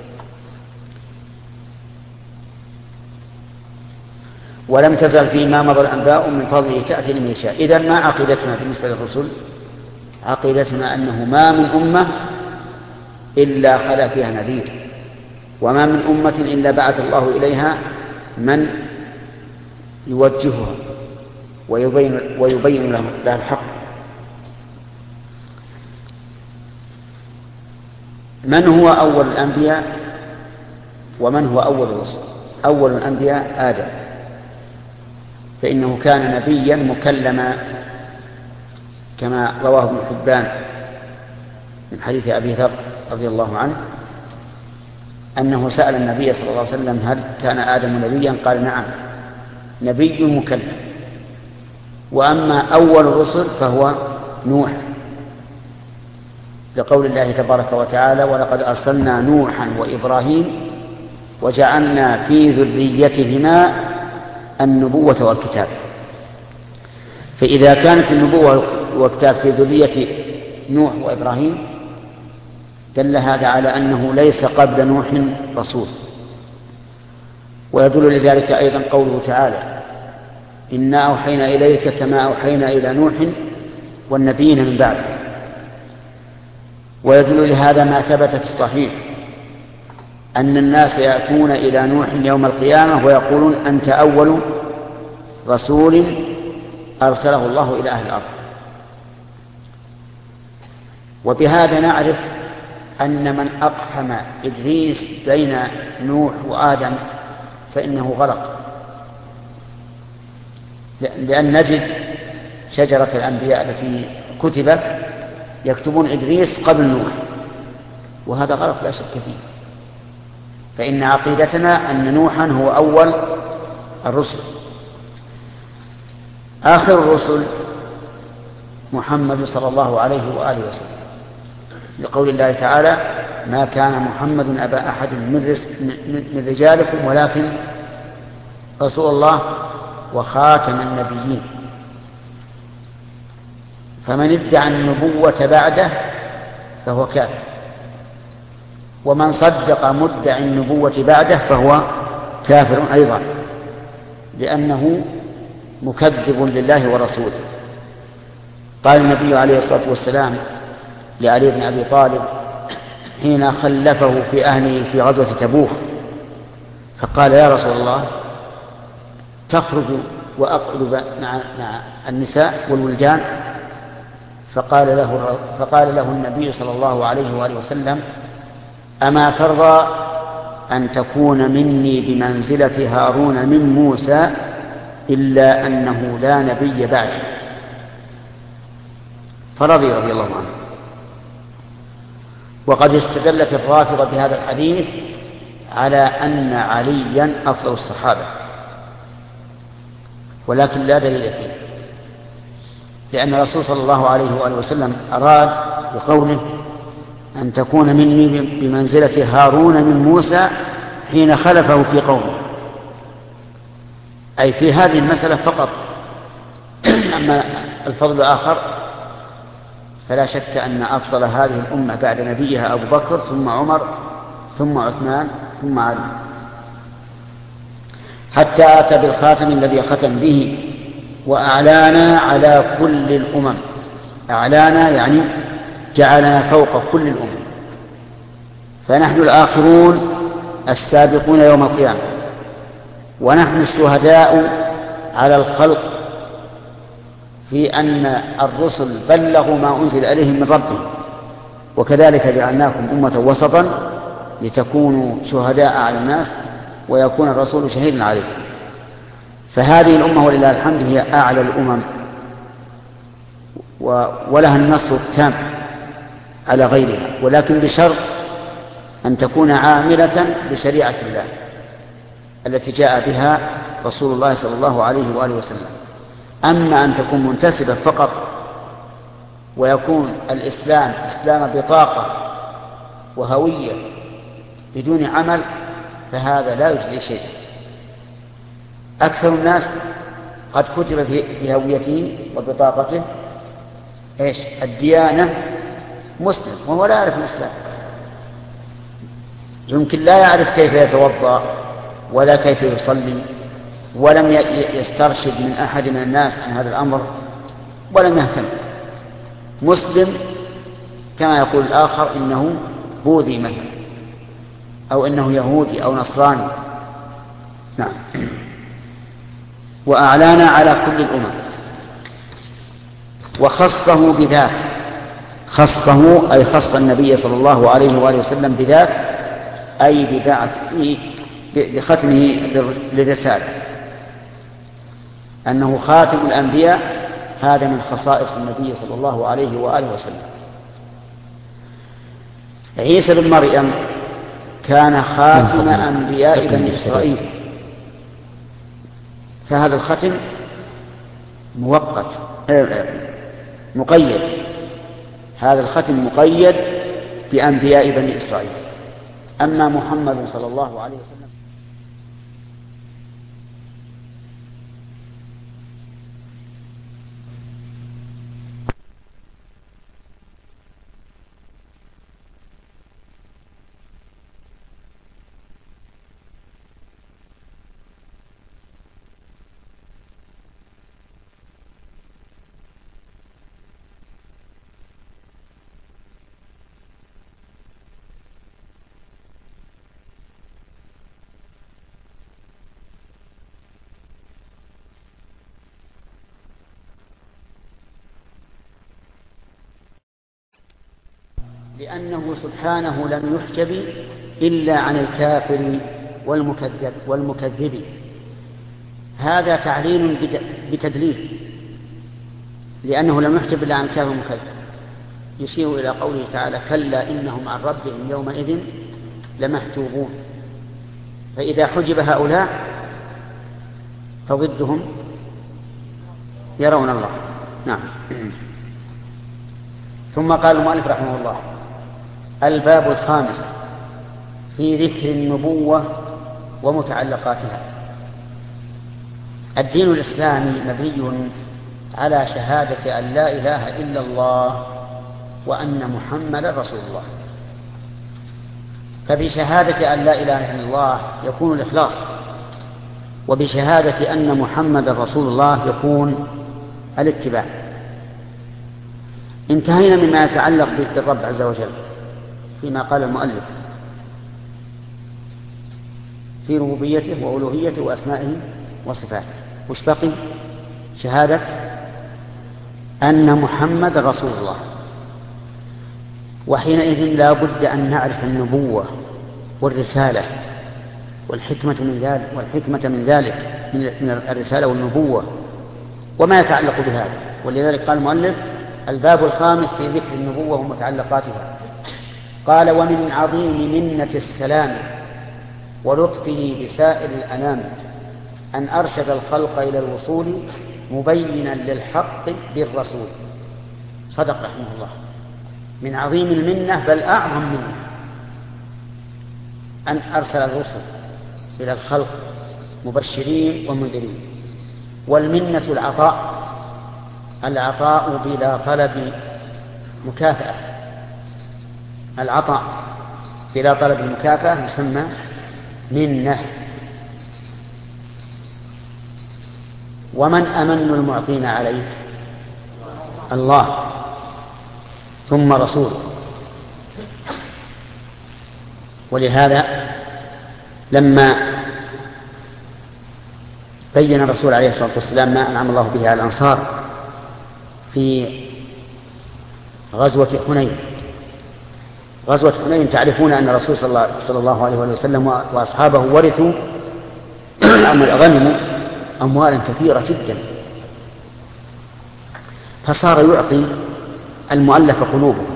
ولم تزل فيما مضى الأنباء من فضله تأتي لمن يشاء. إذن ما عقيدتنا بالنسبة للرسل؟ عقيدتنا أنه ما من أمة إلا خلا فيها نذير، وما من أمة إلا بعث الله إليها من يوجهها ويبين لها الحق. من هو أول الأنبياء ومن هو أول الرسل؟ أول الأنبياء آدم، فإنه كان نبيا مكلما كما رواه ابن حبان من حديث أبي ذر رضي الله عنه أنه سأل النبي صلى الله عليه وسلم: هل كان آدم نبيا؟ قال: نعم، نبي مكلم. وأما أول الرسل فهو نوح، لقول الله تبارك وتعالى: ولقد أرسلنا نوحا وإبراهيم وجعلنا في ذريتهما النبوة والكتاب. فإذا كانت النبوة والكتاب في ذرية نوح وإبراهيم دل هذا على أنه ليس قبل نوح رسول. ويدل لذلك أيضا قوله تعالى: إنا أوحينا إليك كما أوحينا إلى نوح والنبيين من بعده. ويدل لهذا ما ثبت في الصحيح أن الناس يأتون إلى نوح يوم القيامة ويقولون: أنت أول رسول أرسله الله إلى أهل الأرض. وبهذا نعرف أن من أقحم إدريس بين نوح وآدم فإنه غلط، لأن نجد شجرة الأنبياء التي كتبت يكتبون إدريس قبل نوح، وهذا غلط لا شك فيه. فإن عقيدتنا أن نوحا هو أول الرسل. آخر الرسل محمد صلى الله عليه وآله وسلم، لقول الله تعالى: ما كان محمد أبا أحد من رجالكم ولكن رسول الله وخاتم النبيين. فمن ادعى النبوة بعده فهو كافر، ومن صدق مدعي النبوة بعده فهو كافر أيضا، لأنه مكذب لله ورسوله. قال النبي عليه الصلاة والسلام لعلي بن أبي طالب حين خلفه في أهله في غزوة تبوك، فقال: يا رسول الله، تخرج وأقعد مع النساء والولدان؟ فقال له النبي صلى الله عليه وآله وسلم: أما ترضى أن تكون مني بمنزلة هارون من موسى إلا أنه لا نبي بعدي؟ فرضي رضي الله عنه. وقد استدلت الرافضة بهذا الحديث على أن عليا أفضل الصحابة، ولكن لا دليل فيه، لأن الرسول صلى الله عليه وآله وسلم أراد بقوله: أن تكون مني بمنزلة هارون من موسى حين خلفه في قومه، أي في هذه المسألة فقط. أما الفضل الآخر فلا شك أن أفضل هذه الأمة بعد نبيها أبو بكر، ثم عمر، ثم عثمان، ثم علي، حتى أتى بالخاتم الذي ختم به وأعلانا على كل الأمم. أعلانا يعني جعلنا فوق كل الأمم، فنحن الآخرون السابقون يوم القيامة، ونحن الشهداء على الخلق في أن الرسل بلغوا ما أنزل إليهم من ربهم، وكذلك جعلناكم أمة وسطا لتكونوا شهداء على الناس ويكون الرسول شهيدا عليكم. فهذه الأمة ولله الحمد هي أعلى الأمم، ولها النصر التام على غيرها، ولكن بشرط أن تكون عاملة بشريعة الله. التي جاء بها رسول الله صلى الله عليه وآله وسلم. أما أن تكون منتسبة فقط ويكون الإسلام إسلام بطاقة وهوية بدون عمل فهذا لا يجزي شيء. أكثر الناس قد كتب في هويته وبطاقته الديانة مسلم وهو لا يعرف الإسلام، يمكن لا يعرف كيف يتوضأ ولا كيف يصلي، ولم يسترشد من أحد من الناس عن هذا الأمر ولم يهتم. مسلم كما يقول الآخر إنه بوذي مثلا أو إنه يهودي أو نصراني. نعم. وأعلانا على كل الأمم وخصه بذات، خصه أي خص النبي صلى الله عليه وآله وسلم بذات أي بختمه للرسالة، أنه خاتم الأنبياء، هذا من خصائص النبي صلى الله عليه وآله وسلم. عيسى بن مريم كان خاتم أنبياء بني إسرائيل، فهذا الختم مؤقت مقيد، هذا الختم مقيد بأنبياء بني إسرائيل. أما محمد صلى الله عليه وسلم لأنه سبحانه لم يحجب إلا عن الكافر والمكذب. هذا تعليل بتدليل، لأنه لم يحجب إلا عن الكافر والمكذب، يشير إلى قوله تعالى: كلا إنهم عن ربهم يومئذ لمحجوبون. فإذا حجب هؤلاء فضدهم يرون الله. نعم. ثم قال المؤلف رحمه الله: الباب الخامس في ذكر النبوة ومتعلقاتها. الدين الإسلامي مبني على شهادة أن لا إله إلا الله وأن محمد رسول الله. فبشهادة أن لا إله إلا الله يكون الإخلاص، وبشهادة أن محمد رسول الله يكون الاتباع. انتهينا مما يتعلق بالرب عز وجل فيما قال المؤلف في ربوبيته وألوهيته وأسمائه وصفاته. وش بقي؟ شهادة أن محمد رسول الله. وحينئذ لا بد أن نعرف النبوة والرسالة والحكمة من ذلك من الرسالة والنبوة وما يتعلق بهذا. ولذلك قال المؤلف: الباب الخامس في ذكر النبوة ومتعلقاتها. قال: ومن عظيم منة السلام ولطفه بسائر الأنام أن أرشد الخلق إلى الوصول مبينا للحق بالرسول. صدق رحمه الله. من عظيم المنة بل أعظم منه أن أرسل الرسل إلى الخلق مبشرين ومنذرين. والمنة العطاء بلا طلب مكافأة. العطاء بلا طلب المكافأة يسمى منة. ومن أمن المعطين عليك؟ الله، ثم رسول. ولهذا لما بين الرسول عليه الصلاة والسلام ما أنعم الله به على الأنصار في غزوة حنين. غزوة حنين تعرفون أن الرسول صلى الله عليه وسلم وأصحابه ورثوا غنموا أموالا كثيرة جدا، فصار يعطي المؤلف قلوبهم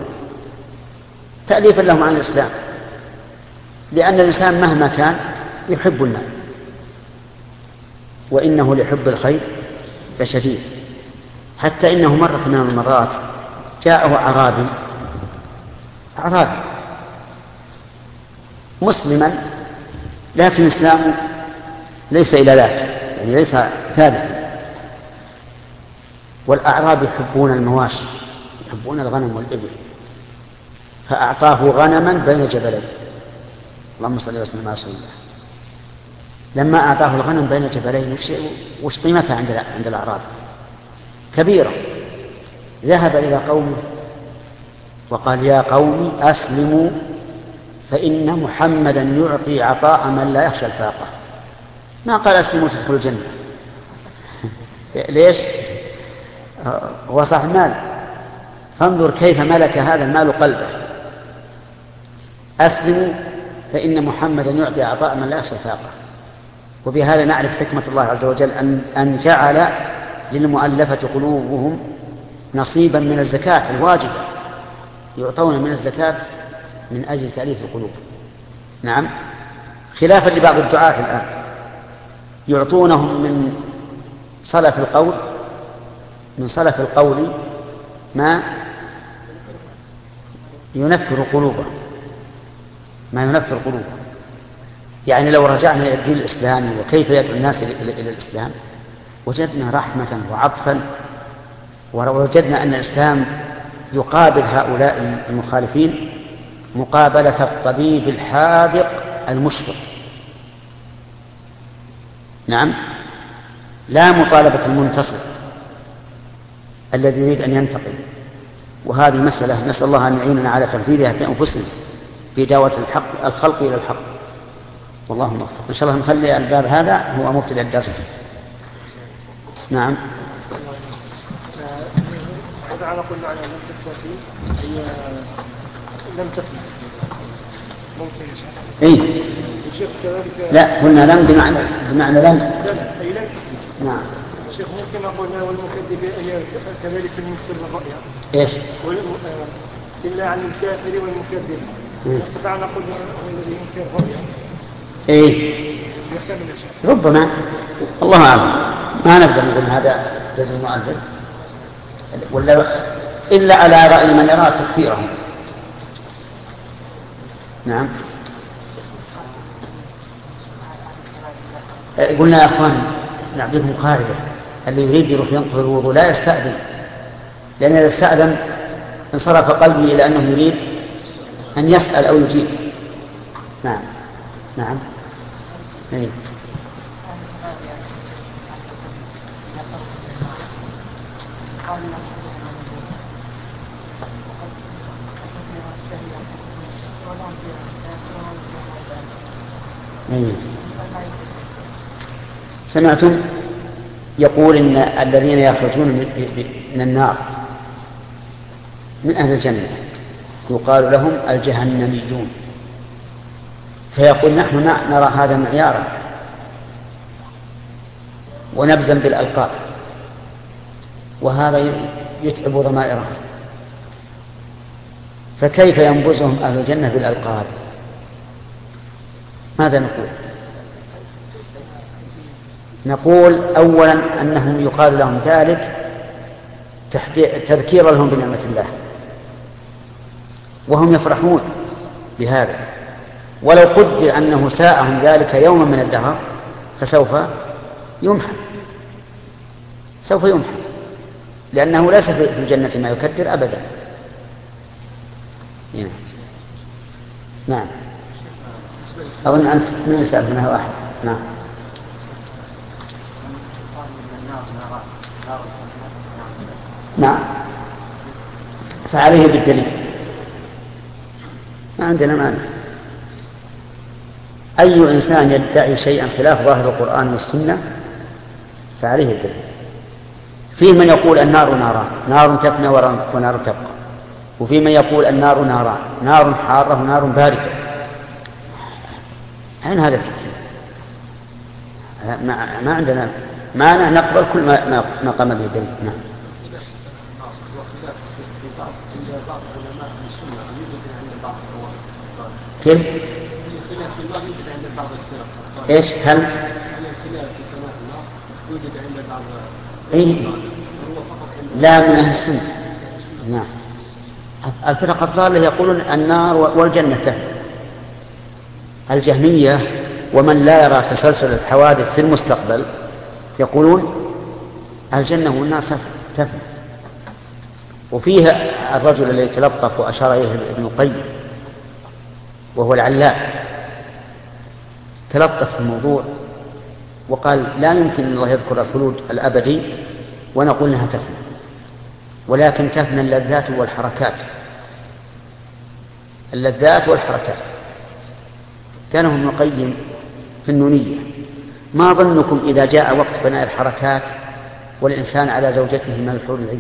تأليفا لهم عن الإسلام، لأن الإنسان مهما كان يحب المال وإنه لحب الخير لشديد. حتى إنه مرة من المرات جاءه أعرابي مسلما، لكن إسلامه ليس إلى ذاك، يعني ليس ثابتا. والأعراب يحبون المواشي، يحبون الغنم والإبل، فأعطاه غنما بين جبلين. اللهم صل وسلم على رسول الله. لما أعطاه الغنم بين جبلين وش قيمتها عند الأعراب؟ كبيرة. ذهب إلى قومه وقال: يا قوم أسلموا فإن محمدا يعطي عطاء من لا يخشى الفاقة. ما قال أسلموا تدخلوا الجنة. ليش؟ هو صاحب مال، فانظر كيف ملك هذا المال قلبه. أسلموا فإن محمدا يعطي عطاء من لا يخشى الفاقة. وبهذا نعرف حكمة الله عز وجل أن جعل للمؤلفة قلوبهم نصيبا من الزكاة الواجبة، يعطون من الزكاة من أجل تأليف القلوب. نعم، خلافا لبعض الدعاة الآن يعطونهم من صلف القول ما ينفر قلوبهم، يعني لو رجعنا إلى الدين الإسلامي وكيف يدعو الناس إلى الإسلام وجدنا رحمة وعطفا، ووجدنا أن الإسلام يقابل هؤلاء المخالفين مقابلة الطبيب الحاذق المشفق. نعم، لا مطالبة المنتصر الذي يريد أن ينتقم. وهذه مسألة نسأل الله أن يعيننا على تنفيذها في أنفسنا في دعوة الخلق إلى الحق. والله موفق. إن شاء الله نخلي الباب هذا هو مبتدأ الدرس. نعم. تعالى قلنا على لم تكفي هي لم تكفي ممكن إيه؟ الشيخ كذلك لا، قلنا لم بمعنى لم. أي لم. نعم. الشيخ ممكن قلنا والمكذب هي كذلك المنكر بالرؤيا. إيش؟ إلا عن الكافر والمكذب. نستطيع أن نقول هو الذي ينكر الرؤيا. إيه؟ ربما، الله أعلم، ما نقدر نقول هذا جزم المؤلف ولا إلا على رأي من يرى تكفيرهم. نعم. قلنا يا أخوان نعطيكم قاعدة: اللي يريد يروح ينطر الوضوء لا يستأذن، لأن إذا استأذن انصرف قلبي إلى أنه يريد أن يسأل أو يجيب. نعم. نعم. إيه. سمعتم يقول إن الذين يخرجون من النار من أهل الجنة يقال لهم الجهنميون، فيقول نحن نرى هذا معيارا ونبزم بالألقاب، وهذا يتعب ضمائرهم، فكيف ينبزهم أهل الجنة بالألقاب؟ ماذا نقول؟ نقول أولا أنهم يقال لهم ذلك تذكيرا لهم بنعمة الله، وهم يفرحون بهذا، ولو قدر أنه ساءهم ذلك يوما من الدهر فسوف يمحى، لأنه ليس في الجنة ما يكدر أبدا. نعم. أظن أنت من يسأل منها واحد. نعم. نعم، فعليه بالدليل، ما عندنا مانع. أي إنسان يدعي شيئا خلاف ظاهر القرآن والسنة فعليه الدليل. فيه من يقول النار ناران، نار تفنى ونار تبقى، وفي من يقول النار ناران، نار حارة ونار باردة. أين هذا التفسير؟ ما عندنا مانع نقبل كل ما قام به الدليل. نعم. كيف؟ ايش هل يوجد عند بعض إيه؟ لا من أهل السنة. نعم. الفرق الضالة يقولون النار والجنة تفنى. الجهمية ومن لا يرى تسلسل الحوادث في المستقبل يقولون الجنة والنار تفنى. وفيها الرجل الذي تلطف وأشار إليه ابن القيم وهو العلاء، تلطف في الموضوع وقال لا يمكن أن الله يذكر الخلود الأبدي ونقول أنها تفنى، ولكن تفنى اللذات والحركات. اللذات والحركات. كان ابن القيم في النونية: ما ظنكم إذا جاء وقت فناء الحركات والإنسان على زوجته من الحور العين؟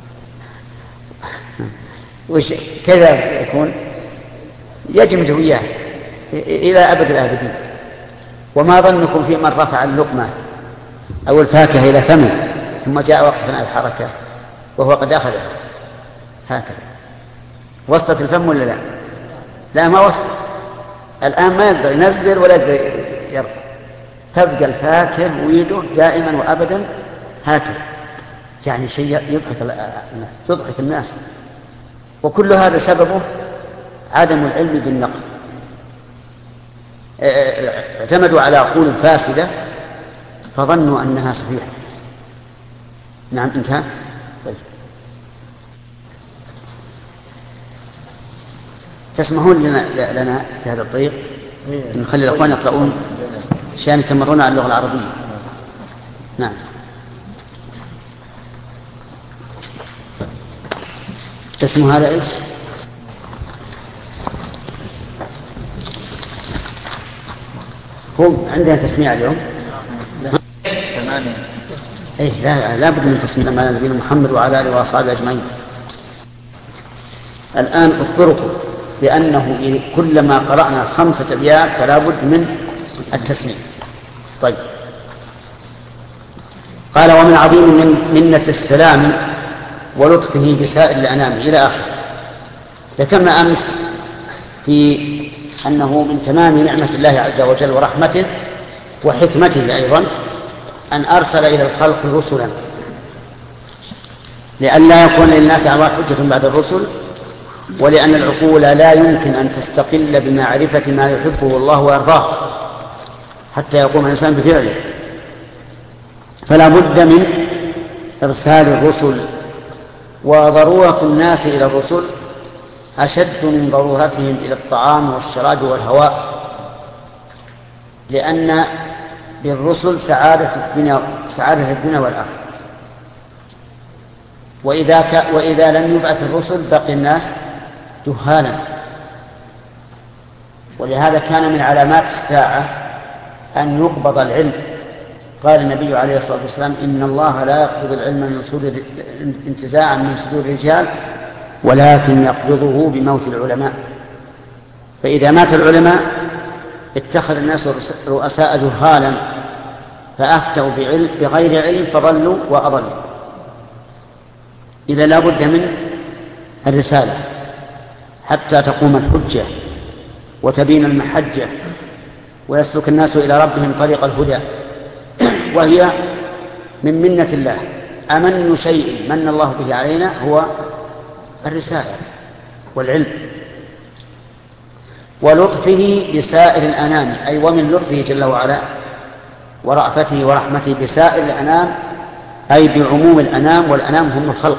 وش كذا يكون يجمد وياه إلى أبد الآبدين. وما ظنكم في من رفع اللقمة أو الفاكهة إلى فمه ثم جاء وقت فناء الحركة وهو قد أخذها هكذا؟ وصلت الفم ولا لا؟ لا ما وصلت. الآن ما يقدر ينزل ولا يقدر يرفع، تبقى الفاكهة ويده دائما وأبدا هكذا. يعني شيء يضحك الناس. وكل هذا سببه عدم العلم بالنقل. اعتمدوا على عقول فاسدة فظنوا أنها صحيحة. نعم انتهى. تسمحون لنا في هذا الطريق نخلي الأخوان يقرؤون عشان يتمرون على اللغة العربية. نعم. اسمه هذا ايش؟ هو عندنا تسميع اليوم؟ إيه لا بد من تسميع مع نبينا محمد وعلى آله وأصحابه أجمعين. الآن أخبركم بأنه كلما قرأنا 5 أبيات فلا بد من التسميع. طيب. قال: ومن عظيم منة السلام ولطفه بسائر الأنام إلى آخر. ذكرنا أمس في أنه من تمام نعمة الله عز وجل ورحمته وحكمته أيضا أن أرسل إلى الخلق رسلا لئلا يكون للناس على الله حجة بعد الرسل، ولأن العقول لا يمكن أن تستقل بمعرفة ما يحبه الله ويرضاه حتى يقوم الإنسان بفعله، فلا بد من إرسال الرسل. وضرورة الناس إلى الرسل أشد من ضرورتهم إلى الطعام والشراب والهواء، لأن بالرسل سعادة الدنيا والآخرة. وإذا لم يبعث الرسل بقي الناس جهالا. ولهذا كان من علامات الساعة أن يقبض العلم. قال النبي عليه الصلاة والسلام: إن الله لا يقبض العلم من صدور انتزاعا من صدور الرجال ولكن يقبضه بموت العلماء. فإذا مات العلماء اتخذ الناس رؤساء جهالا فأفتوا بغير علم فضلوا وأضلوا. إذا لا بد من الرسالة حتى تقوم الحجة وتبين المحجة ويسلك الناس إلى ربهم طريق الهدى، وهي من منة الله. أمن شيء من الله به علينا هو الرسالة والعلم. ولطفه بسائر الأنام، أي ومن لطفه جل وعلا ورأفته ورحمته بسائر الأنام، أي بعموم الأنام، والأنام هم الخلق،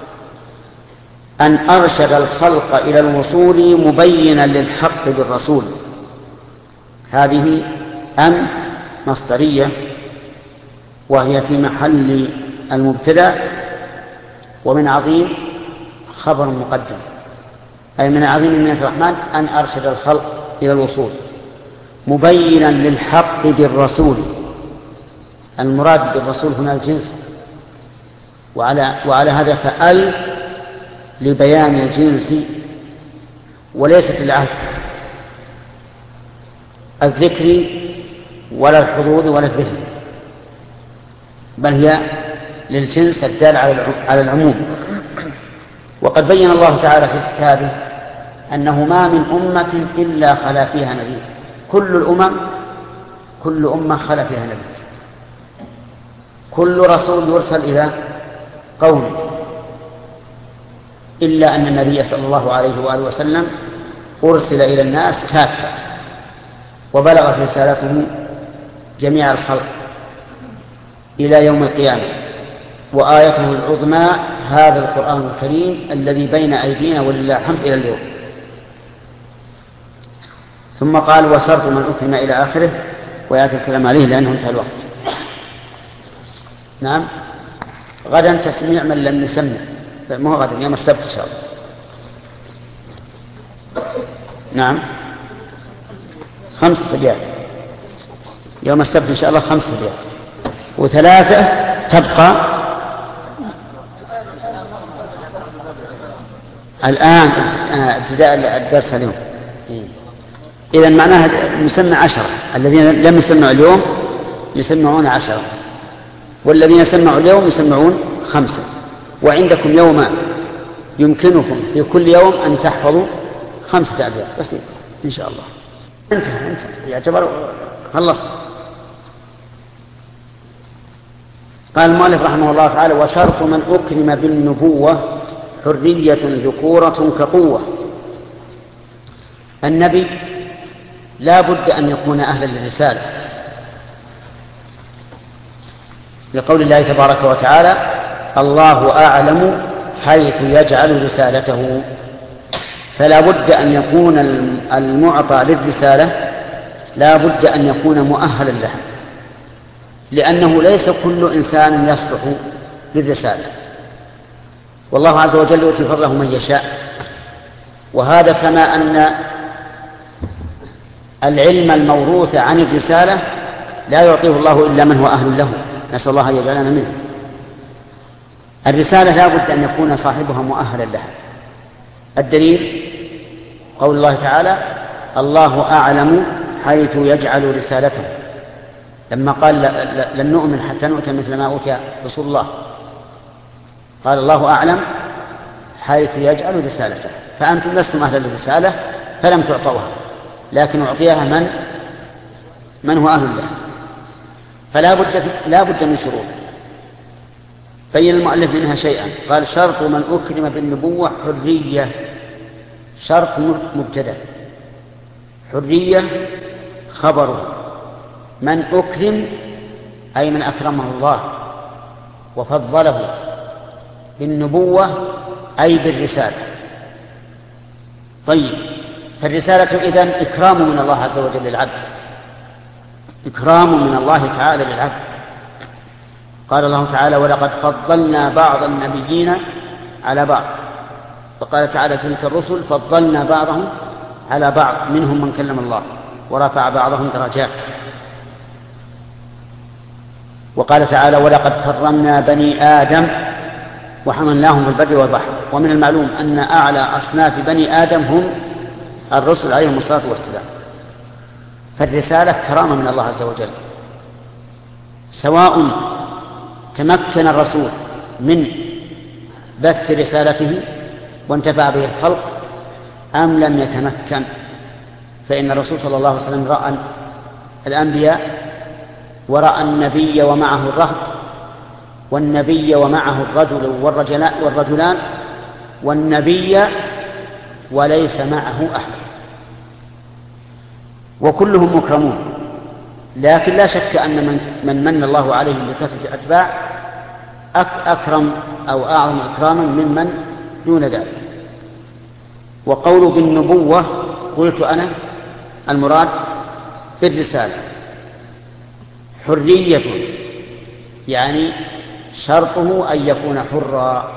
أن أرشد الخلق إلى الوصول مبينا للحق بالرسول. هذه أم مصدرية وهي في محل المبتدأ، ومن عظيم خبر مقدم، أي من عظيم منة الرحمن أن أرشد الخلق إلى الوصول مبينا للحق بالرسول. المراد بالرسول هنا الجنس، وعلى هذا فأل لبيان الجنس وليست العهد الذكري ولا الحظوظ ولا الذهن، بل هي للجنس الدال على العموم. وقد بين الله تعالى في كتابه أنه ما من أمة إلا خلا فيها نذير. كل أمة خلا فيها نذير. كل رسول يرسل إلى قوم، إلا أن النبي صلى الله عليه وآله وسلم أرسل إلى الناس كافة، وبلغت رسالته جميع الخلق إلى يوم القيامة، وآيته العظمى هذا القرآن الكريم الذي بين أيدينا ولله الحمد إلى اليوم. ثم قال وشرط من أكرم إلى آخره، ويأتي الكلام عليه لأنه انتهى الوقت. نعم، غدا تسميع من لم يسمع، مو غدا، يوم السبت إن شاء الله. نعم 5 أبيات يوم السبت إن شاء الله، 5 أبيات، و3 تبقى الآن ابتداء الدرس اليوم. إذن معناها نسمع 10، الذين لم يسمعوا اليوم يسمعون 10، والذين سمعوا اليوم يسمعون 5. وعندكم يوم يمكنكم في كل يوم أن تحفظوا 5 أبيات بس إن شاء الله. انتهى يعتبر خلصت. قال المؤلف رحمه الله تعالى وشرط من أكرم بالنبوة حرية ذكورة كقوة. النبي لا بد أن يكون أهلا للرسالة، لقول الله تبارك وتعالى الله أعلم حيث يجعل رسالته، فلا بد أن يكون المعطى للرسالة لا بد أن يكون مؤهلا لها، لأنه ليس كل إنسان يصلح للرسالة، والله عز وجل يؤتي فضله من يشاء. وهذا كما أن العلم الموروث عن الرسالة لا يعطيه الله إلا من هو أهل له، نسأل الله أن يجعلنا منه. الرسالة لا بد أن يكون صاحبها مؤهلا لها. الدليل قول الله تعالى الله أعلم حيث يجعل رسالته، لما قال لن نؤمن حتى نؤتى مثل ما أوتي رسول الله، قال الله أعلم حيث يجعل رسالته، فأنتم لستم أهلا للرسالة فلم تعطوها، لكن أعطيها من هو أهل له. فلا بد من شروط، بين المؤلف منها شيئا. قال شرط من أكرم بالنبوة حرية، شرط مبتدأ، حرية خبره، من أكرم أي من أكرمه الله وفضله بالنبوة أي بالرسالة. طيب، فالرسالة إذن إكرام من الله عز وجل للعبد، إكرام من الله تعالى للعبد. قال الله تعالى ولقد فضلنا بعض النبيين على بعض، فقال تعالى تلك الرسل فضلنا بعضهم على بعض منهم من كلم الله ورفع بعضهم درجات. وقال تعالى ولقد كرمنا بني آدم وحملناهم في البر والبحر. ومن المعلوم أن أعلى أصناف بني آدم هم الرسل عليهم الصلاة والسلام. فالرسالة كرامة من الله عز وجل، سواء تمكن الرسول من بث رسالته وانتفع به الخلق أم لم يتمكن. فإن الرسول صلى الله عليه وسلم رأى الأنبياء ورأى النبي ومعه الرهط، والنبي ومعه الرجل والرجلان، والنبي وليس معه أحد، وكلهم مكرمون. لكن لا شك أن من الله عليهم بكثرة الأتباع أكرم أو أعظم إكراما ممن دون ذلك. وقول بالنبوة قلت أنا المراد بالرسالة حرية، يعني شرطه أن يكون حرا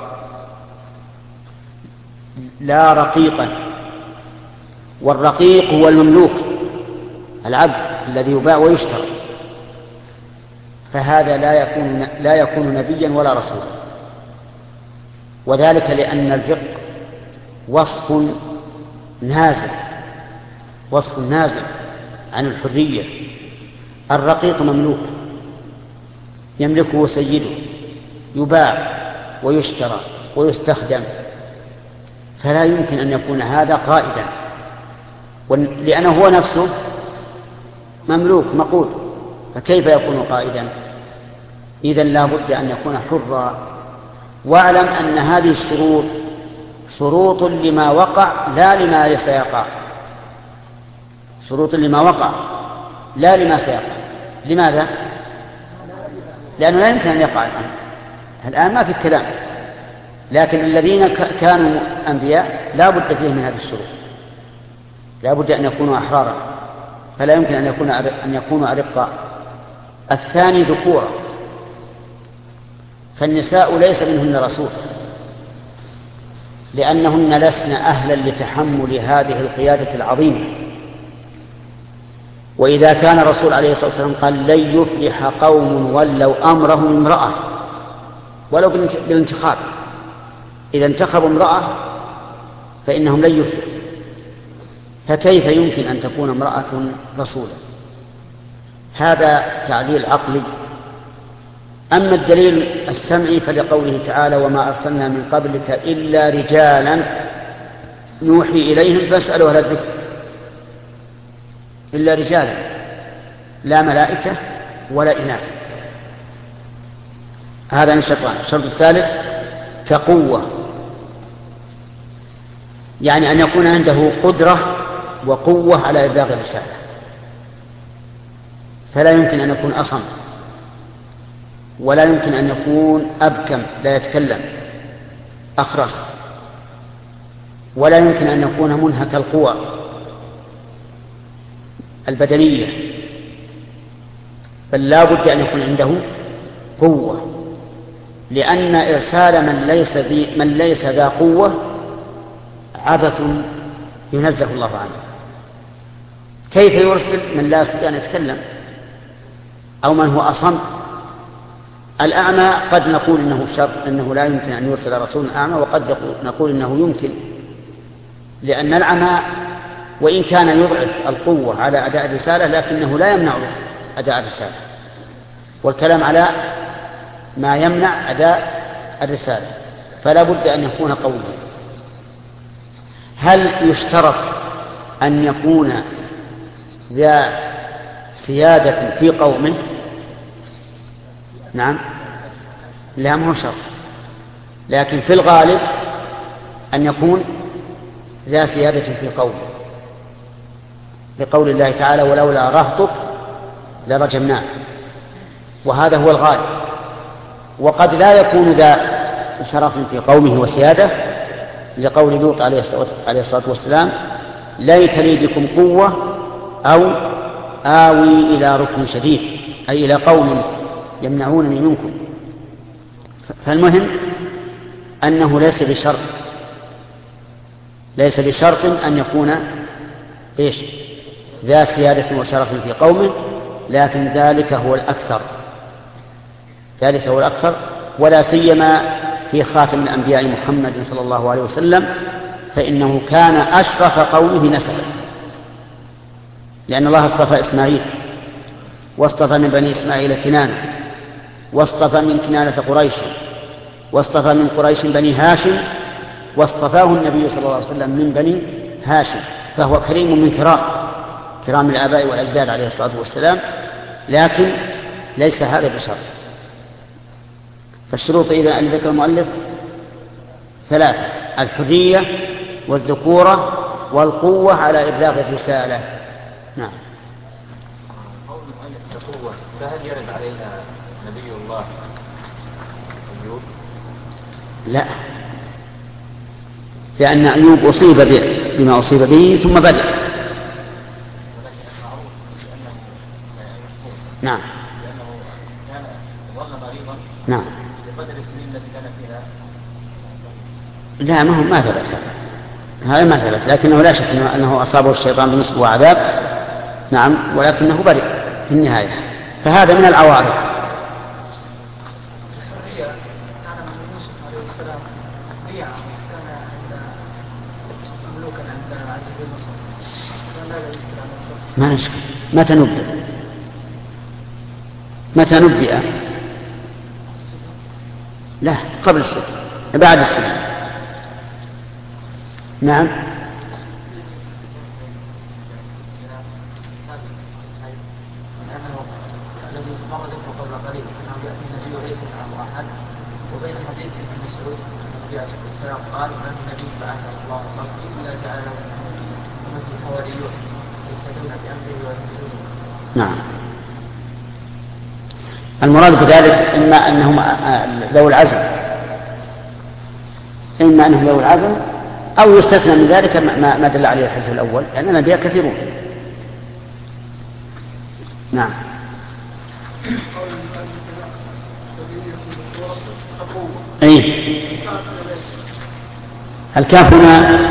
لا رقيقا، والرقيق هو المملوك العبد الذي يباع ويشترى، فهذا لا يكون نبيا ولا رسولا. وذلك لأن الرق وصف نازل عن الحرية. الرقيق مملوك يملكه سيده، يباع ويشترى ويستخدم، فلا يمكن أن يكون هذا قائدا، لأنه هو نفسه مملوك مقود، فكيف يكون قائدا؟ إذن لا بد أن يكون حرا. واعلم أن هذه الشروط شروط لما وقع لا لما سيقع، شروط لما وقع لا لما سيقع. لماذا؟ لأنه لا يمكن أن يقع الآن ما في الكلام، لكن الذين كانوا أنبياء لا بد فيهم من هذه الشروط، لا بد أن يكونوا أحرارا، فلا يمكن أن يكونوا أرقاء. الثاني ذكورا، فالنساء ليس منهن رسول، لأنهن لسن أهلا لتحمل هذه القيادة العظيمة. وإذا كان الرسول عليه الصلاة والسلام قال لن يفلح قوم ولوا أمرهم امرأة ولو بالانتخاب، إذا انتخبوا امرأة فإنهم لن يفلح، فكيف يمكن أن تكون امرأة رسولا؟ هذا تعليل عقلي. أما الدليل السمعي فلقوله تعالى وما أرسلنا من قبلك إلا رجالا نوحي إليهم فاسألوا أهل الذكر، إلا رجالا لا ملائكة ولا إناث. هذا من شرطان. الشرط الثالث كقوة، يعني أن يكون عنده قدرة وقوة على إبلاغ الرسالة، فلا يمكن أن يكون أصم، ولا يمكن أن يكون أبكم لا يتكلم أخرس، ولا يمكن أن يكون منهك القوى البدنية، بل لا بد أن يكون عنده قوة، لأن إرسال من ليس ذا قوة عبث ينزه الله عنه. كيف يرسل من لا يستطيع أن يتكلم أو من هو أصم؟ الأعمى قد نقول إنه لا يمكن أن يرسل رسول أعمى، وقد نقول إنه يمكن، لأن الأعمى وإن كان يضعف القوة على أداء الرسالة لكنه لا يمنع أداء الرسالة، والكلام على ما يمنع أداء الرسالة، فلا بد أن يكون قويا. هل يشترط أن يكون ذا سيادة في قومه؟ نعم، لا مو شرط، لكن في الغالب أن يكون ذا سيادة في قومه، لقول الله تعالى ولولا رهطك لرجمناك، وهذا هو الغالب. وقد لا يكون ذا شرف في قومه وسيادة، لقول لوط عليه الصلاة والسلام ليت لي بكم قوة أو آوي إلى ركن شديد، أي إلى قوم يمنعونني منكم. فالمهم أنه ليس بشرط أن يكون ذا سيادة وشرف في قومه، لكن ذلك هو الأكثر، ولا سيما في خاتم الأنبياء محمد صلى الله عليه وسلم، فإنه كان أشرف قومه نسبا، لأن الله اصطفى إسماعيل، واصطفى من بني إسماعيل كنانة، واصطفى من كنانة قريش، واصطفى من قريش بني هاشم، واصطفاه النبي صلى الله عليه وسلم من بني هاشم، فهو كريم من كرام الآباء والأجداد عليه الصلاة والسلام، لكن ليس هذا بشرط. فالشروط إذا أن ذكر المؤلف 3: الحرية والذكورة والقوة على إبلاغ الرسالة. نعم. قول المؤلف القوة، فهل يرد عليها نبي الله أيوب؟ لا، لأن أيوب أصيب بما أصيب به ثم بدأ. نعم. لأنه كان ظل مريضا. نعم. بقدر السنين التي كان فيها. لا، ما ثبت هذا ما ثبت، لكنه لا شك أنه أصابه الشيطان بنصب وعذاب. نعم، ولكنه برئ في النهاية، فهذا من العوارض. ما نشك. متى نبئ؟ لا، قبل السن، بعد السن. نعم. الذي تفرد قبل قليل انه ياتي النبي قال من النبي فأنزل الله قبل إلا جعله مثل الحواريون يهتدون بأمره ويهتدون. نعم. المراد بذلك إما أنهم ذو العزم، إما أنهم ذو العزم، أو يستثنى من ذلك ما دل عليه الحديث الأول، لأن الأنبياء كثيرون. نعم. أي الكاف هنا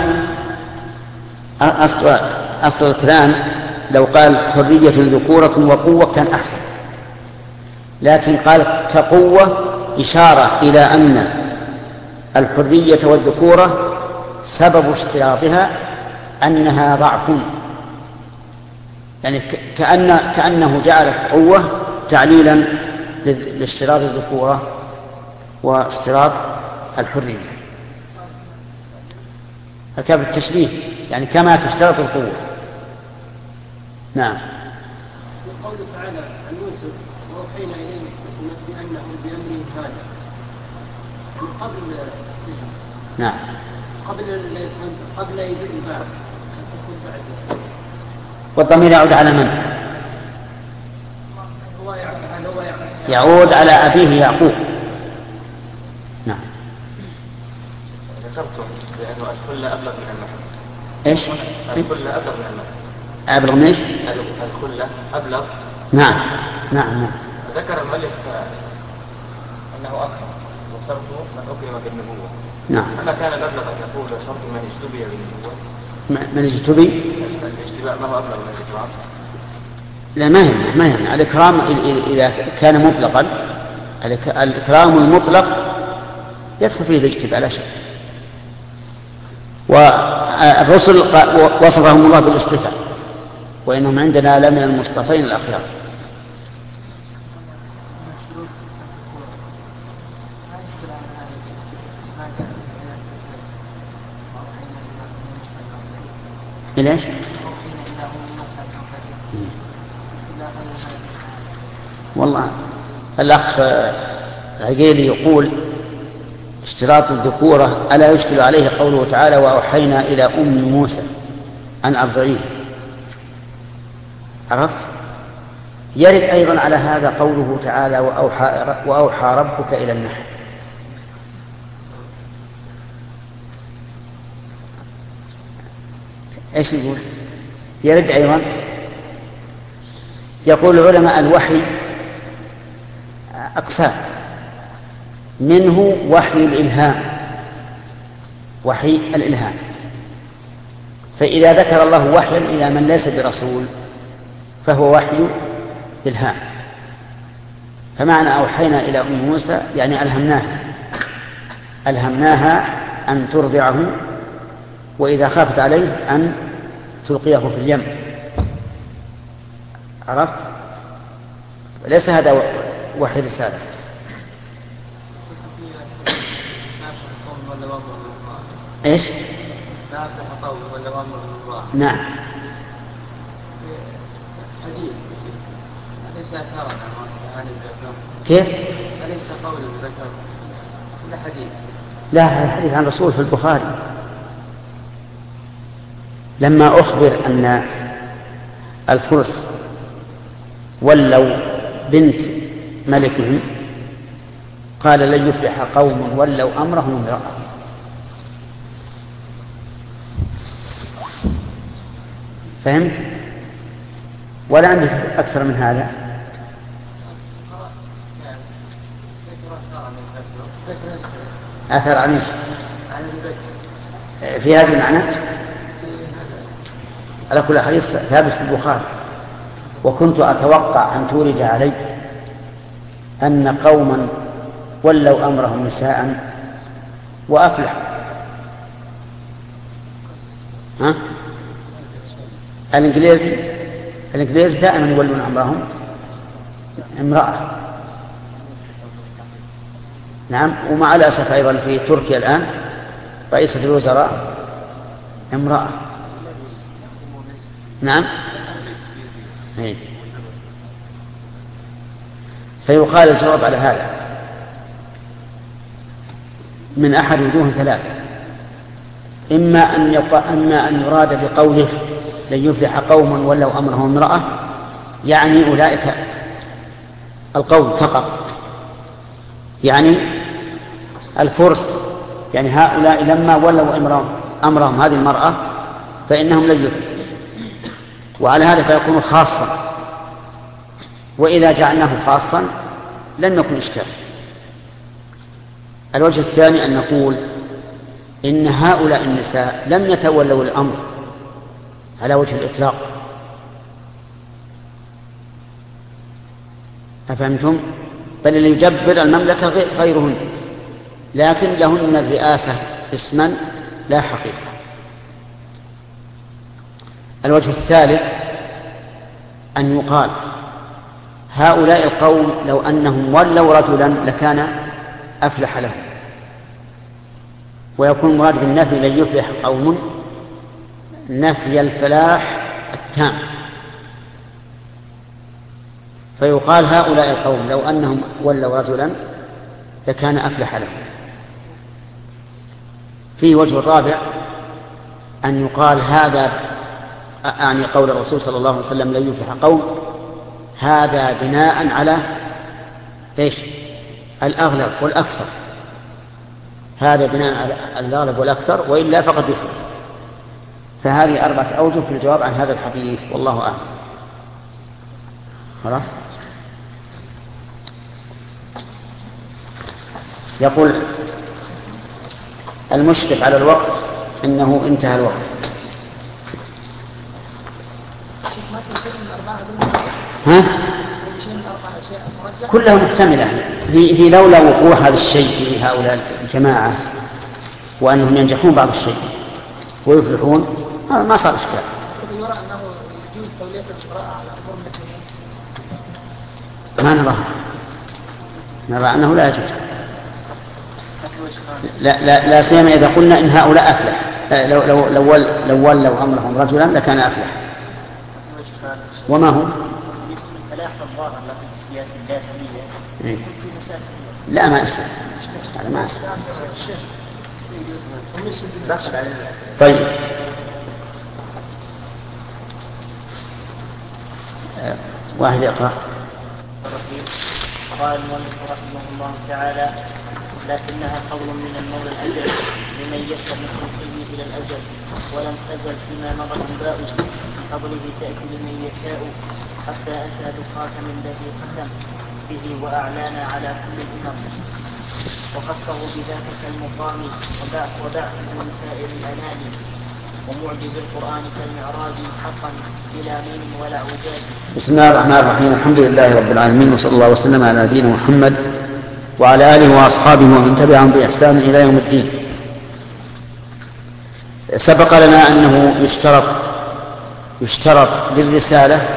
أصل الكلام لو قال حرية ذكورة وقوة كان أحسن، لكن قال كقوة إشارة إلى أن الحرية والذكورة سبب اشتراطها أنها ضعف، يعني كأنه جعل قوة تعليلا لاشتراط الذكورة واشتراط الحرية. الكاف التشبيه يعني كما تشترط القوة. نعم. وقوله تعالى عن يوسف وأوحينا إليه بأنه بأمره هذا قبل السجن. نعم. قبل يجيء البعث تكون بعد. والضمير يعود على من؟ يعود على أبيه يعقوب. نعم. ذكرتم بأنه الكل أبلغ من المحل. إيش؟ الكل أبلغ من المحل. أبلغ من إيش؟ الكل أبلغ. نعم. نعم. نعم. ذكر المؤلف أنه أكرم وشرط من أكرم بالنبوة. نعم. أما كان الأبلغ أن يقول شرط من اجتبي بالنبوة. من اجتبي؟ الاجتباء ما هو أبلغ من الإكرام؟ لا، ما يمنع الإكرام إذا كان مطلقا. الإكرام المطلق يدخل فيه الاجتباء لا شك. والرسل وصفهم الله بالاصطفاء، وإنهم عندنا لمن المصطفين الأخيار. ليش؟ والله الأخ عقيلي يقول اشتراط الذكورة ألا يشكل عليه قوله تعالى وأوحينا إلى أم موسى أن أرضعيه. عرفت؟ يرد أيضا على هذا قوله تعالى وأوحى ربك إلى النحل. ايش يقول؟ يرد ايضا. يقول العلماء الوحي اقسام، منه وحي الالهام، وحي الالهام، فاذا ذكر الله وحيا الى من ليس برسول فهو وحي الهام. فمعنى اوحينا الى ام موسى يعني الهمناها ان ترضعه، وإذا خافت عليه أن تلقيه في اليم. عرفت؟ ليس هذا وحي رسالة. إيش؟ نعم. كيف؟ أليس قول ذكر ولا حديث؟ لا، هذا الحديث عن رسول في البخاري لما أخبر أن الفرس ولوا بنت ملكهم قال لن يفلح قوم ولوا أمرهم امرأة. فهمت؟ ولا عندك أكثر من هذا؟ أثر عنيش في هذا المعنى على كل حديث ثابت في البخاري. وكنت أتوقع أن تورد علي أن قوما ولوا أمرهم نساء وأفلحوا. ها؟ الإنجليز دائما يولون أمرهم امرأة. نعم. ومع الأسف أيضا في تركيا الآن رئيسة الوزراء امرأة. نعم. فيقال الجواب على هذا من أحد وجوه ثلاثة. إما أن يراد بقوله لن يفلح قوم ولوا أمرهم امرأة، يعني أولئك القوم فقط، يعني الفرس، يعني هؤلاء لما ولوا أمرهم هذه المرأة فإنهم لن يفلحوا، وعلى هذا فيكون خاصا، وإذا جعلناه خاصا لن يكون إشكال. الوجه الثاني أن نقول إن هؤلاء النساء لم يتولوا الأمر على وجه الإطلاق، أفهمتم؟ بل اللي يجبر المملكة غيرهن، لكن لهن الرئاسة اسما لا حقيقة. الوجه الثالث أن يقال هؤلاء القوم لو أنهم ولوا رجلا لكان أفلح لهم، ويكون مراد بالنفي لن يفلح قوم نفي الفلاح التام، فيقال هؤلاء القوم لو أنهم ولوا رجلا لكان أفلح لهم. في وجه الرابع أن يقال هذا أعني قول الرسول صلى الله عليه وسلم لن يفلح قوم، هذا بناء على إيش؟ الأغلب والأكثر، هذا بناء على الأغلب والأكثر، وإلا فقد يفلح. فهذه 4 أوجه في الجواب عن هذا الحديث، والله أعلم. خلاص. يقول المشرف على الوقت إنه انتهى الوقت. ها؟ كلها محتملة، هي لولا وقوع هذا الشيء في هؤلاء الجماعة وأنهم ينجحون بعض الشيء ويفلحون ما صار إشكال. ما نرى أنه لا يجوز، لا سيما إذا قلنا إن هؤلاء أفلح، لو ولوا أمرهم رجلا لكان أفلح. وما هو؟ لا ما أسلم، هذا ما أسلم. طيب واحد يقرأ. قال المؤلف رحمه الله تعالى: لكنها قول من المولى الأجل لمن يسر من خلقه إلى الأجل، ولم تزل فيما مضى انباء قبله تأتي لمن يشاء، حتى أتى بخاتم الذي ختم به وأعلانا على كل الأمم، وخصه بذلك المقام وبعثه من سائر الأنام، ومعجز القرآن كالمعراج حقا بلا مين ولا عجاج. بسم الله الرحمن الرحيم، الحمد لله رب العالمين، وصلى الله وسلم على نبينا محمد وعلى آله وأصحابه ومن تبعهم بإحسان إلى يوم الدين. سبق لنا أنه يشترط للرسالة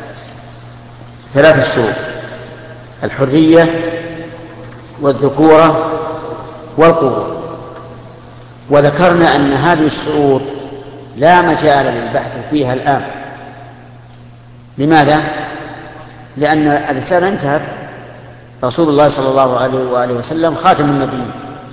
3 شروط: الحرية والذكورة والقوة، وذكرنا أن هذه الشروط لا مجال للبحث فيها الآن. لماذا؟ لأن الرسالة انتهت، رسول الله صلى الله عليه وآله وسلم خاتم النبيين،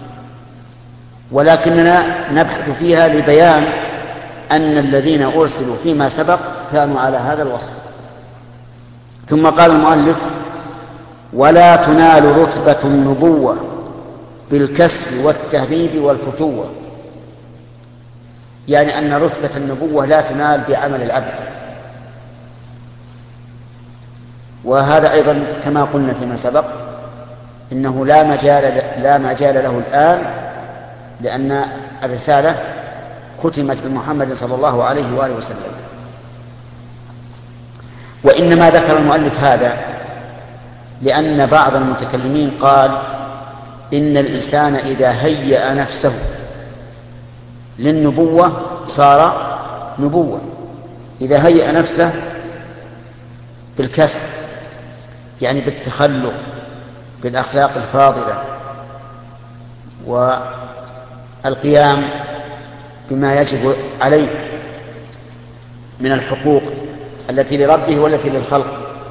ولكننا نبحث فيها لبيان أن الذين أرسلوا فيما سبق كانوا على هذا الوصف. ثم قال المؤلف: ولا تنال رتبة النبوة بالكسب والتهذيب والفتوة، يعني أن رتبة النبوة لا تنال بعمل العبد. وهذا أيضا كما قلنا فيما سبق إنه لا مجال له الآن، لأن الرسالة ختمت بمحمد صلى الله عليه وآله وسلم. وإنما ذكر المؤلف هذا لأن بعض المتكلمين قال إن الإنسان إذا هيأ نفسه للنبوة صار نبوة، إذا هيأ نفسه بالكسب يعني بالتخلق بالأخلاق الفاضلة والقيام بما يجب عليه من الحقوق التي لربه والتي للخلق،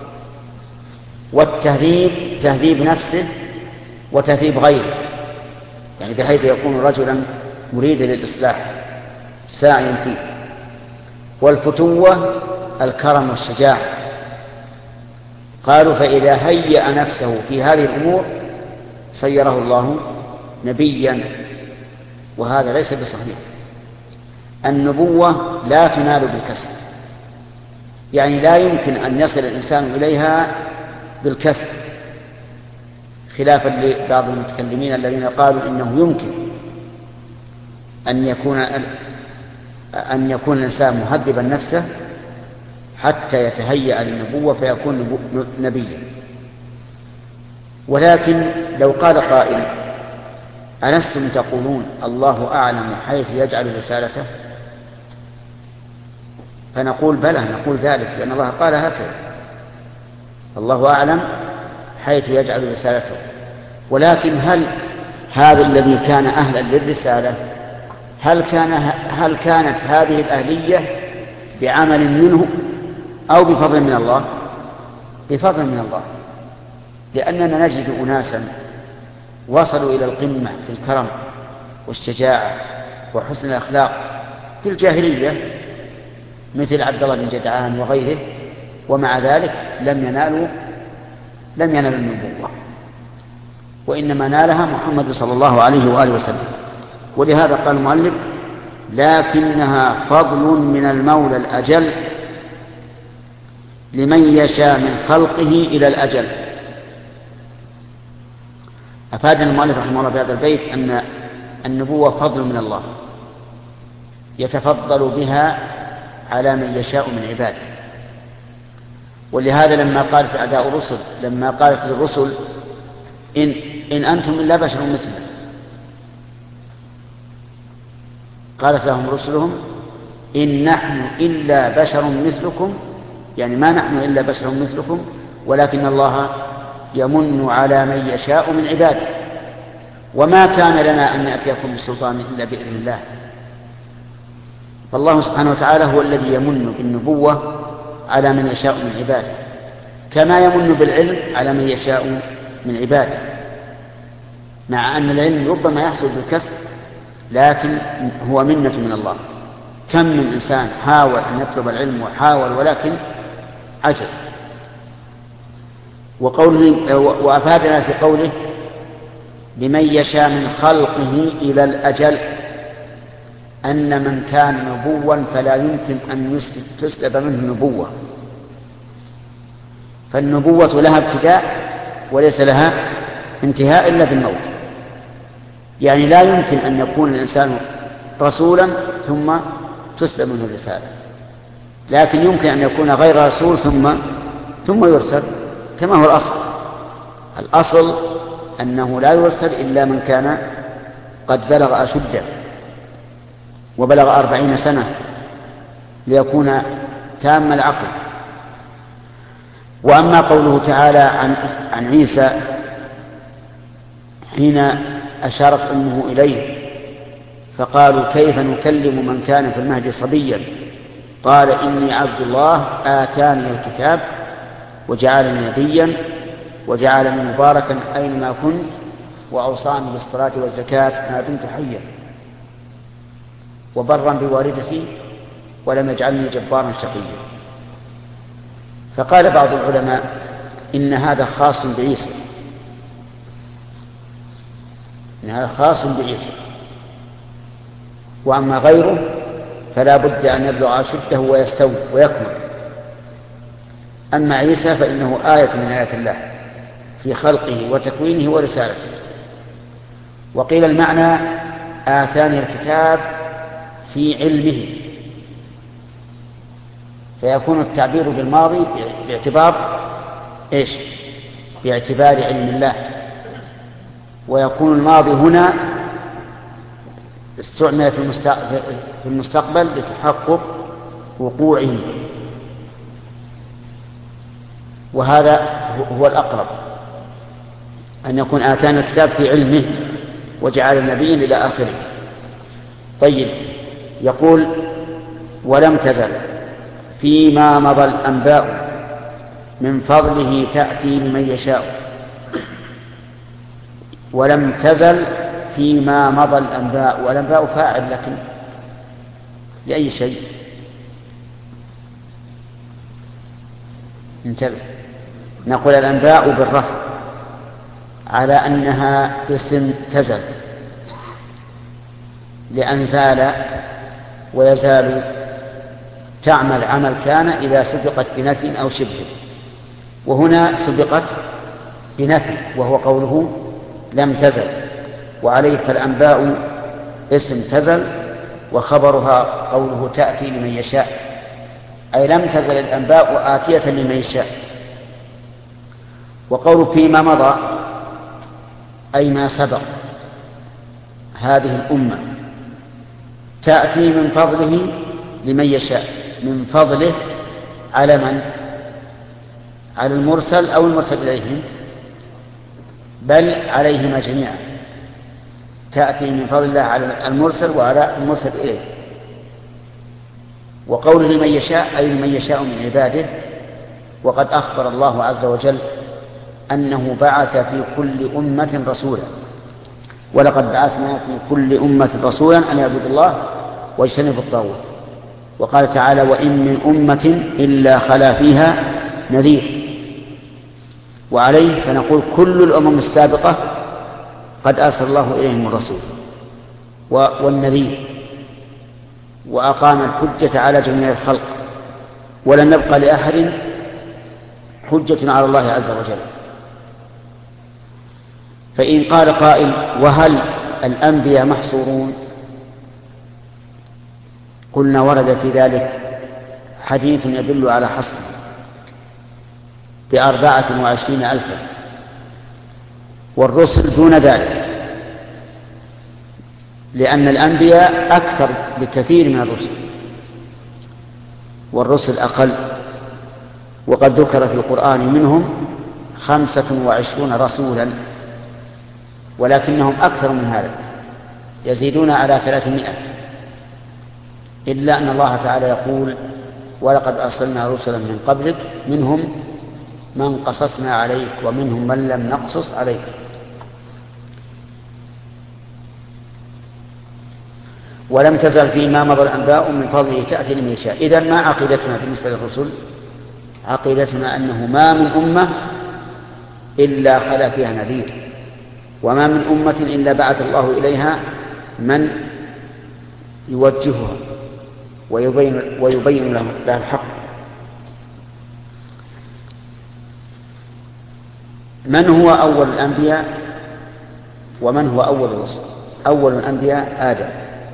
والتهذيب تهذيب نفسه وتهذيب غيره، يعني بحيث يكون رجلا مريدا للإصلاح ساعي فيه. والفتوة الكرم والشجاعة. قالوا فإذا هيأ نفسه في هذه الأمور صيره الله نبيا، وهذا ليس بصحيح. النبوة لا تنال بالكسب، يعني لا يمكن أن يصل الإنسان إليها بالكسب، خلافا لبعض المتكلمين الذين قالوا إنه يمكن أن يكون الإنسان مهذبا نفسه حتى يتهيأ للنبوة فيكون نبيا. ولكن لو قال قائل ألستم تقولون الله أعلم حيث يجعل رسالته؟ فنقول بلى، نقول ذلك لأن الله قال هكذا، الله أعلم حيث يجعل رسالته. ولكن هل هذا الذي كان أهلا للرسالة هل كانت هذه الأهلية بعمل منه أو بفضل من الله؟ بفضل من الله، لأننا نجد أناسا وصلوا إلى القمة في الكرم والشجاعة وحسن الأخلاق في الجاهلية مثل عبد الله بن جدعان وغيره، ومع ذلك لم ينالوا النبوة، وإنما نالها محمد صلى الله عليه وآله وسلم. ولهذا قال المؤلف لكنها فضل من المولى الأجل لمن يشاء من خلقه إلى الأجل. أفادنا المؤلف رحمه الله في هذا البيت أن النبوة فضل من الله يتفضل بها على من يشاء من عباده. ولهذا لما قالت أعداء الرسل، لما قالت للرسل إن أنتم إلا بشر مثلنا، قالت لهم رسلهم إن نحن إلا بشر مثلكم، يعني ما نحن إلا بشر مثلكم، ولكن الله يمن على من يشاء من عباده، وما كان لنا أن نأتيكم بسلطان إلا بإذن الله. فالله سبحانه وتعالى هو الذي يمن بالنبوة على من يشاء من عباده، كما يمن بالعلم على من يشاء من عباده، مع أن العلم ربما يحصل بالكسب لكن هو منة من الله. كم من إنسان حاول أن يطلب العلم وحاول ولكن عجز. وأفادنا في قوله لمن يشاء من خلقه إلى الأجل أن من كان نبوا فلا يمكن أن تسلب منه نبوة، فالنبوة لها ابتداء وليس لها انتهاء إلا بالموت. يعني لا يمكن أن يكون الإنسان رسولا ثم تسلب منه الرسالة، لكن يمكن أن يكون غير رسول ثم يرسل، كما هو الأصل أنه لا يرسل إلا من كان قد بلغ أشده وبلغ 40 سنة ليكون تام العقل. وأما قوله تعالى عن عيسى حين أشارت أمه إليه فقالوا كيف نكلم من كان في المهد صبيا قال إني عبد الله آتاني الكتاب وجعلني نبيا وجعلني مباركا أينما كنت وأوصاني بالصلاة والزكاة ما دمت حيا وبرا بوالدتي ولم يجعلني جبارا شقيا. فقال بعض العلماء إن هذا خاص بعيسى، إن هذا خاص بعيسى، وأما غيره فلا بد أن يبلغ أشده ويستوي ويكمل. أما عيسى فإنه آية من آيات الله في خلقه وتكوينه ورسالته. وقيل المعنى آتاني الكتاب في علمه، فيكون التعبير بالماضي باعتبار إيش؟ باعتبار علم الله، ويكون الماضي هنا استعمل في المستقبل لتحقق وقوعه، وهذا هو الأقرب أن يكون آتانا الكتاب في علمه وجعل نبيا إلى آخره. طيب، يقول ولم تزل فيما مضى الأنباء من فضله تأتي لمن يشاء. ولم تزل فيما مضى الأنباء، والأنباء فاعل لكن لأي شيء؟ انتبه، نقول الأنباء بالرفع على أنها اسم تزل، لأن زال ويزال تعمل عمل كان إذا سبقت بنفي أو شبه، وهنا سبقت بنفي وهو قوله لم تزل، وعليه فالأنباء اسم تزل وخبرها قوله تأتي لمن يشاء، أي لم تزل الأنباء آتية لمن يشاء. وقول فيما مضى أي ما سبق، هذه الأمة تأتي من فضله لمن يشاء، من فضله على من؟ على المرسل أو المرسل إليهم، بل عليهما جميعا، تأتي من فضل الله على المرسل وعلى المرسل إليه. وقول لمن يشاء أي لمن يشاء من عباده، وقد أخبر الله عز وجل أنه بعث في كل أمة رسولا، ولقد بعثنا في كل أمة رسولا أن يعبدوا الله واجتنبوا الطاغوت. وقال تعالى وإن من أمة إلا خلا فيها نذير. وعليه فنقول كل الأمم السابقة قد أرسل الله إليهم الرسول والنذير، وأقام الحجة على جميع الخلق، ولن نبقى لأحد حجة على الله عز وجل. فإن قال قائل وهل الأنبياء محصورون؟ قلنا ورد في ذلك حديث يدل على حصر ب24,000، والرسل دون ذلك، لأن الأنبياء أكثر بكثير من الرسل والرسل أقل. وقد ذكر في القرآن منهم 25 رسولا، ولكنهم أكثر من هذا، يزيدون على 300، إلا أن الله تعالى يقول ولقد أرسلنا رسلا من قبلك منهم من قصصنا عليك ومنهم من لم نقصص عليك. ولم تزل فيما مضى الأنباء من فضله تأتي لمن يشاء. إذن ما عقيدتنا بالنسبة للرسل؟ عقيدتنا أنه ما من أمة إلا خلا فيها نذير، وما من أمة إلا بعث الله إليها من يوجهها ويبين لها الحق. من هو أول الأنبياء ومن هو أول الرسل؟ أول الأنبياء آدم،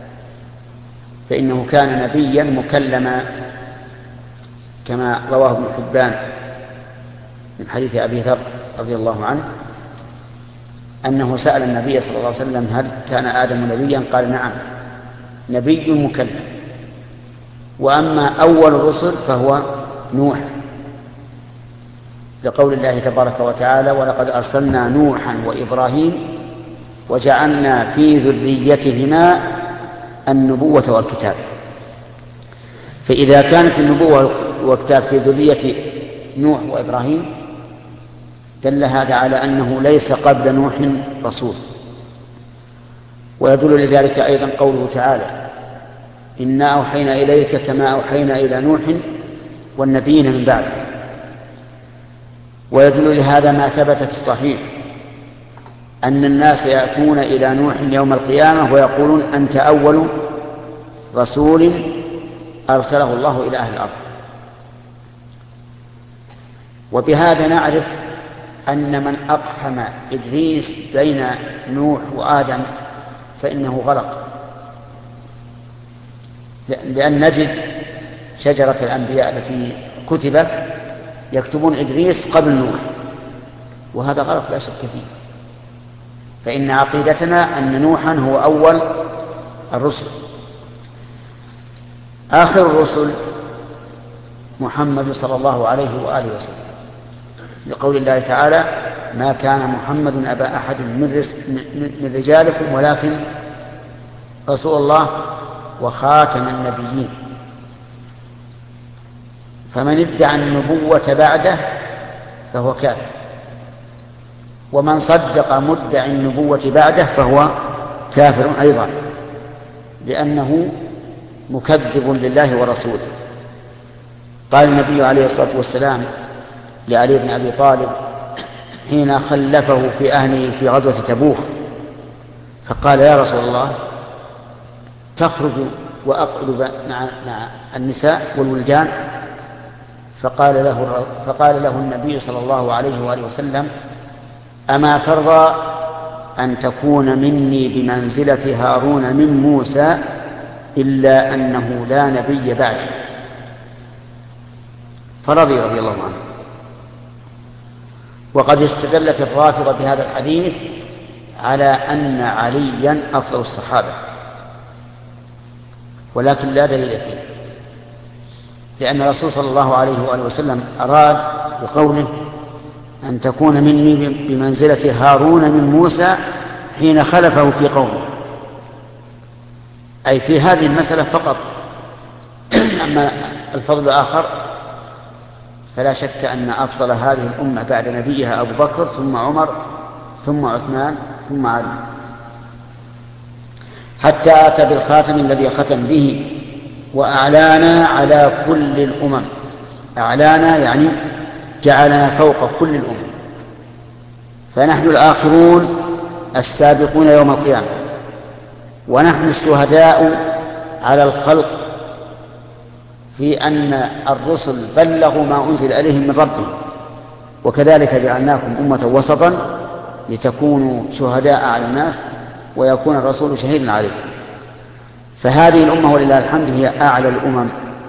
فإنه كان نبيا مكلما كما رواه ابن حبان من حديث أبي ذر رضي الله عنه أنه سأل النبي صلى الله عليه وسلم هل كان آدم نبيا؟ قال نعم، نبي مكلم. وأما أول الرسل فهو نوح، لقول الله تبارك وتعالى ولقد أرسلنا نوحا وإبراهيم وجعلنا في ذريتهما النبوة والكتاب. فإذا كانت النبوة والكتاب في ذرية نوح وإبراهيم دل هذا على أنه ليس قبل نوح رسول. ويدل لذلك أيضا قوله تعالى إنا أوحينا إليك كما أوحينا إلى نوح والنبيين من بعده. ويدل لهذا ما ثبت في الصحيح أن الناس يأتون إلى نوح يوم القيامة ويقولون أنت أول رسول أرسله الله إلى أهل الأرض. وبهذا نعرف أن من أقحم إدريس بين نوح وآدم فإنه غلط، لأن نجد شجرة الأنبياء التي كتبت يكتبون إدريس قبل نوح، وهذا غلط لا شك فيه. فإن عقيدتنا أن نوحا هو أول الرسل. آخر الرسل محمد صلى الله عليه وآله وسلم، لقول الله تعالى ما كان محمد أبا أحد من رجالكم ولكن رسول الله وخاتم النبيين. فمن ادعى النبوة بعده فهو كافر، ومن صدق مدعي النبوة بعده فهو كافر أيضا، لأنه مكذب لله ورسوله. قال النبي عليه الصلاة والسلام لعلي بن أبي طالب حين خلفه في أهله في غزوة تبوك، فقال: يا رسول الله، تخرج وأقعد مع النساء والولدان؟ فقال له النبي صلى الله عليه وآله وسلم: أما ترضى أن تكون مني بمنزلة هارون من موسى إلا أنه لا نبي بعدي؟ فرضي رضي الله عنه. وقد استدلت الرافضة بهذا الحديث على أن عليا أفضل الصحابة، ولكن لا دليل فيه، لأن الرسول صلى الله عليه وآله وسلم أراد بقوله أن تكون مني بمنزلة هارون من موسى حين خلفه في قومه، أي في هذه المسألة فقط. أما الفضل الآخر فلا شك أن أفضل هذه الأمة بعد نبيها أبو بكر، ثم عمر، ثم عثمان، ثم علي، حتى أتى بالخاتم الذي ختم به: وأعلانا على كل الأمم. أعلانا يعني جعلنا فوق كل الأمم، فنحن الآخرون السابقون يوم القيامة، ونحن الشهداء على الخلق في أن الرسل بلغوا ما أنزل إليهم من ربهم، وكذلك جعلناكم أمة وسطا لتكونوا شهداء على الناس ويكون الرسول شهيدا عليكم. فهذه الأمة ولله الحمد هي أعلى الأمم،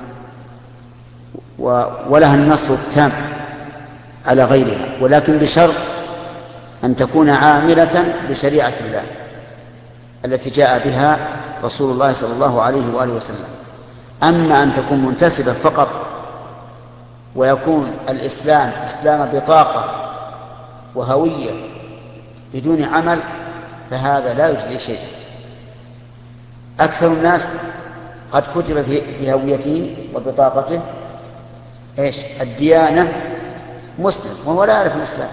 ولها النصر التام على غيرها، ولكن بشرط أن تكون عاملة بشريعة الله التي جاء بها رسول الله صلى الله عليه وآله وسلم. أما أن تكون منتسبة فقط ويكون الإسلام إسلام بطاقة وهوية بدون عمل، فهذا لا يجزي شيء. أكثر الناس قد كتب في هويته وبطاقته إيش؟ الديانة مسلم، وهو لا يعرف الإسلام،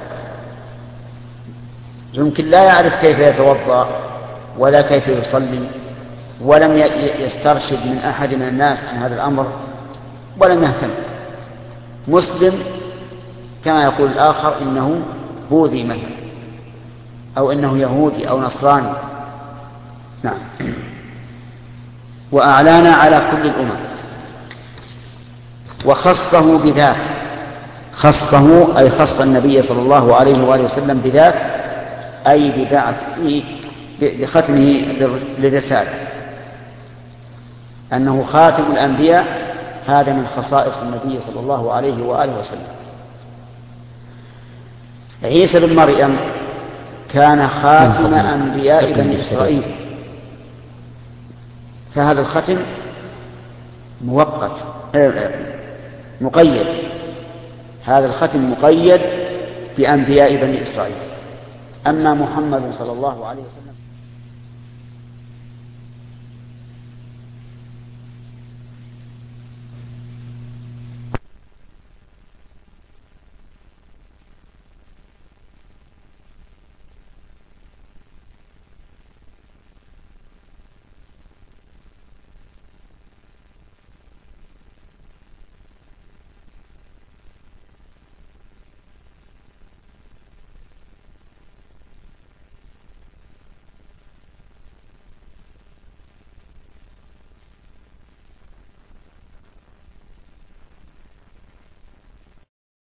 يمكن لا يعرف كيف يتوضأ ولا كيف يصلي، ولم يسترشد من أحد من الناس عن هذا الأمر ولم يهتم. مسلم كما يقول الآخر إنه بوذي مثلا، أو إنه يهودي أو نصراني. نعم. وأعلانا على كل الأمم، وخصه بذاك. خصه أي خص النبي صلى الله عليه وآله وسلم بذاك، أي بختمه للرسالة، أنه خاتم الأنبياء، هذا من خصائص النبي صلى الله عليه وآله وسلم. عيسى بن مريم كان خاتم أنبياء بني إسرائيل، فهذا الختم مؤقت مقيد، هذا الختم مقيد بأنبياء بني إسرائيل. أما محمد صلى الله عليه وسلم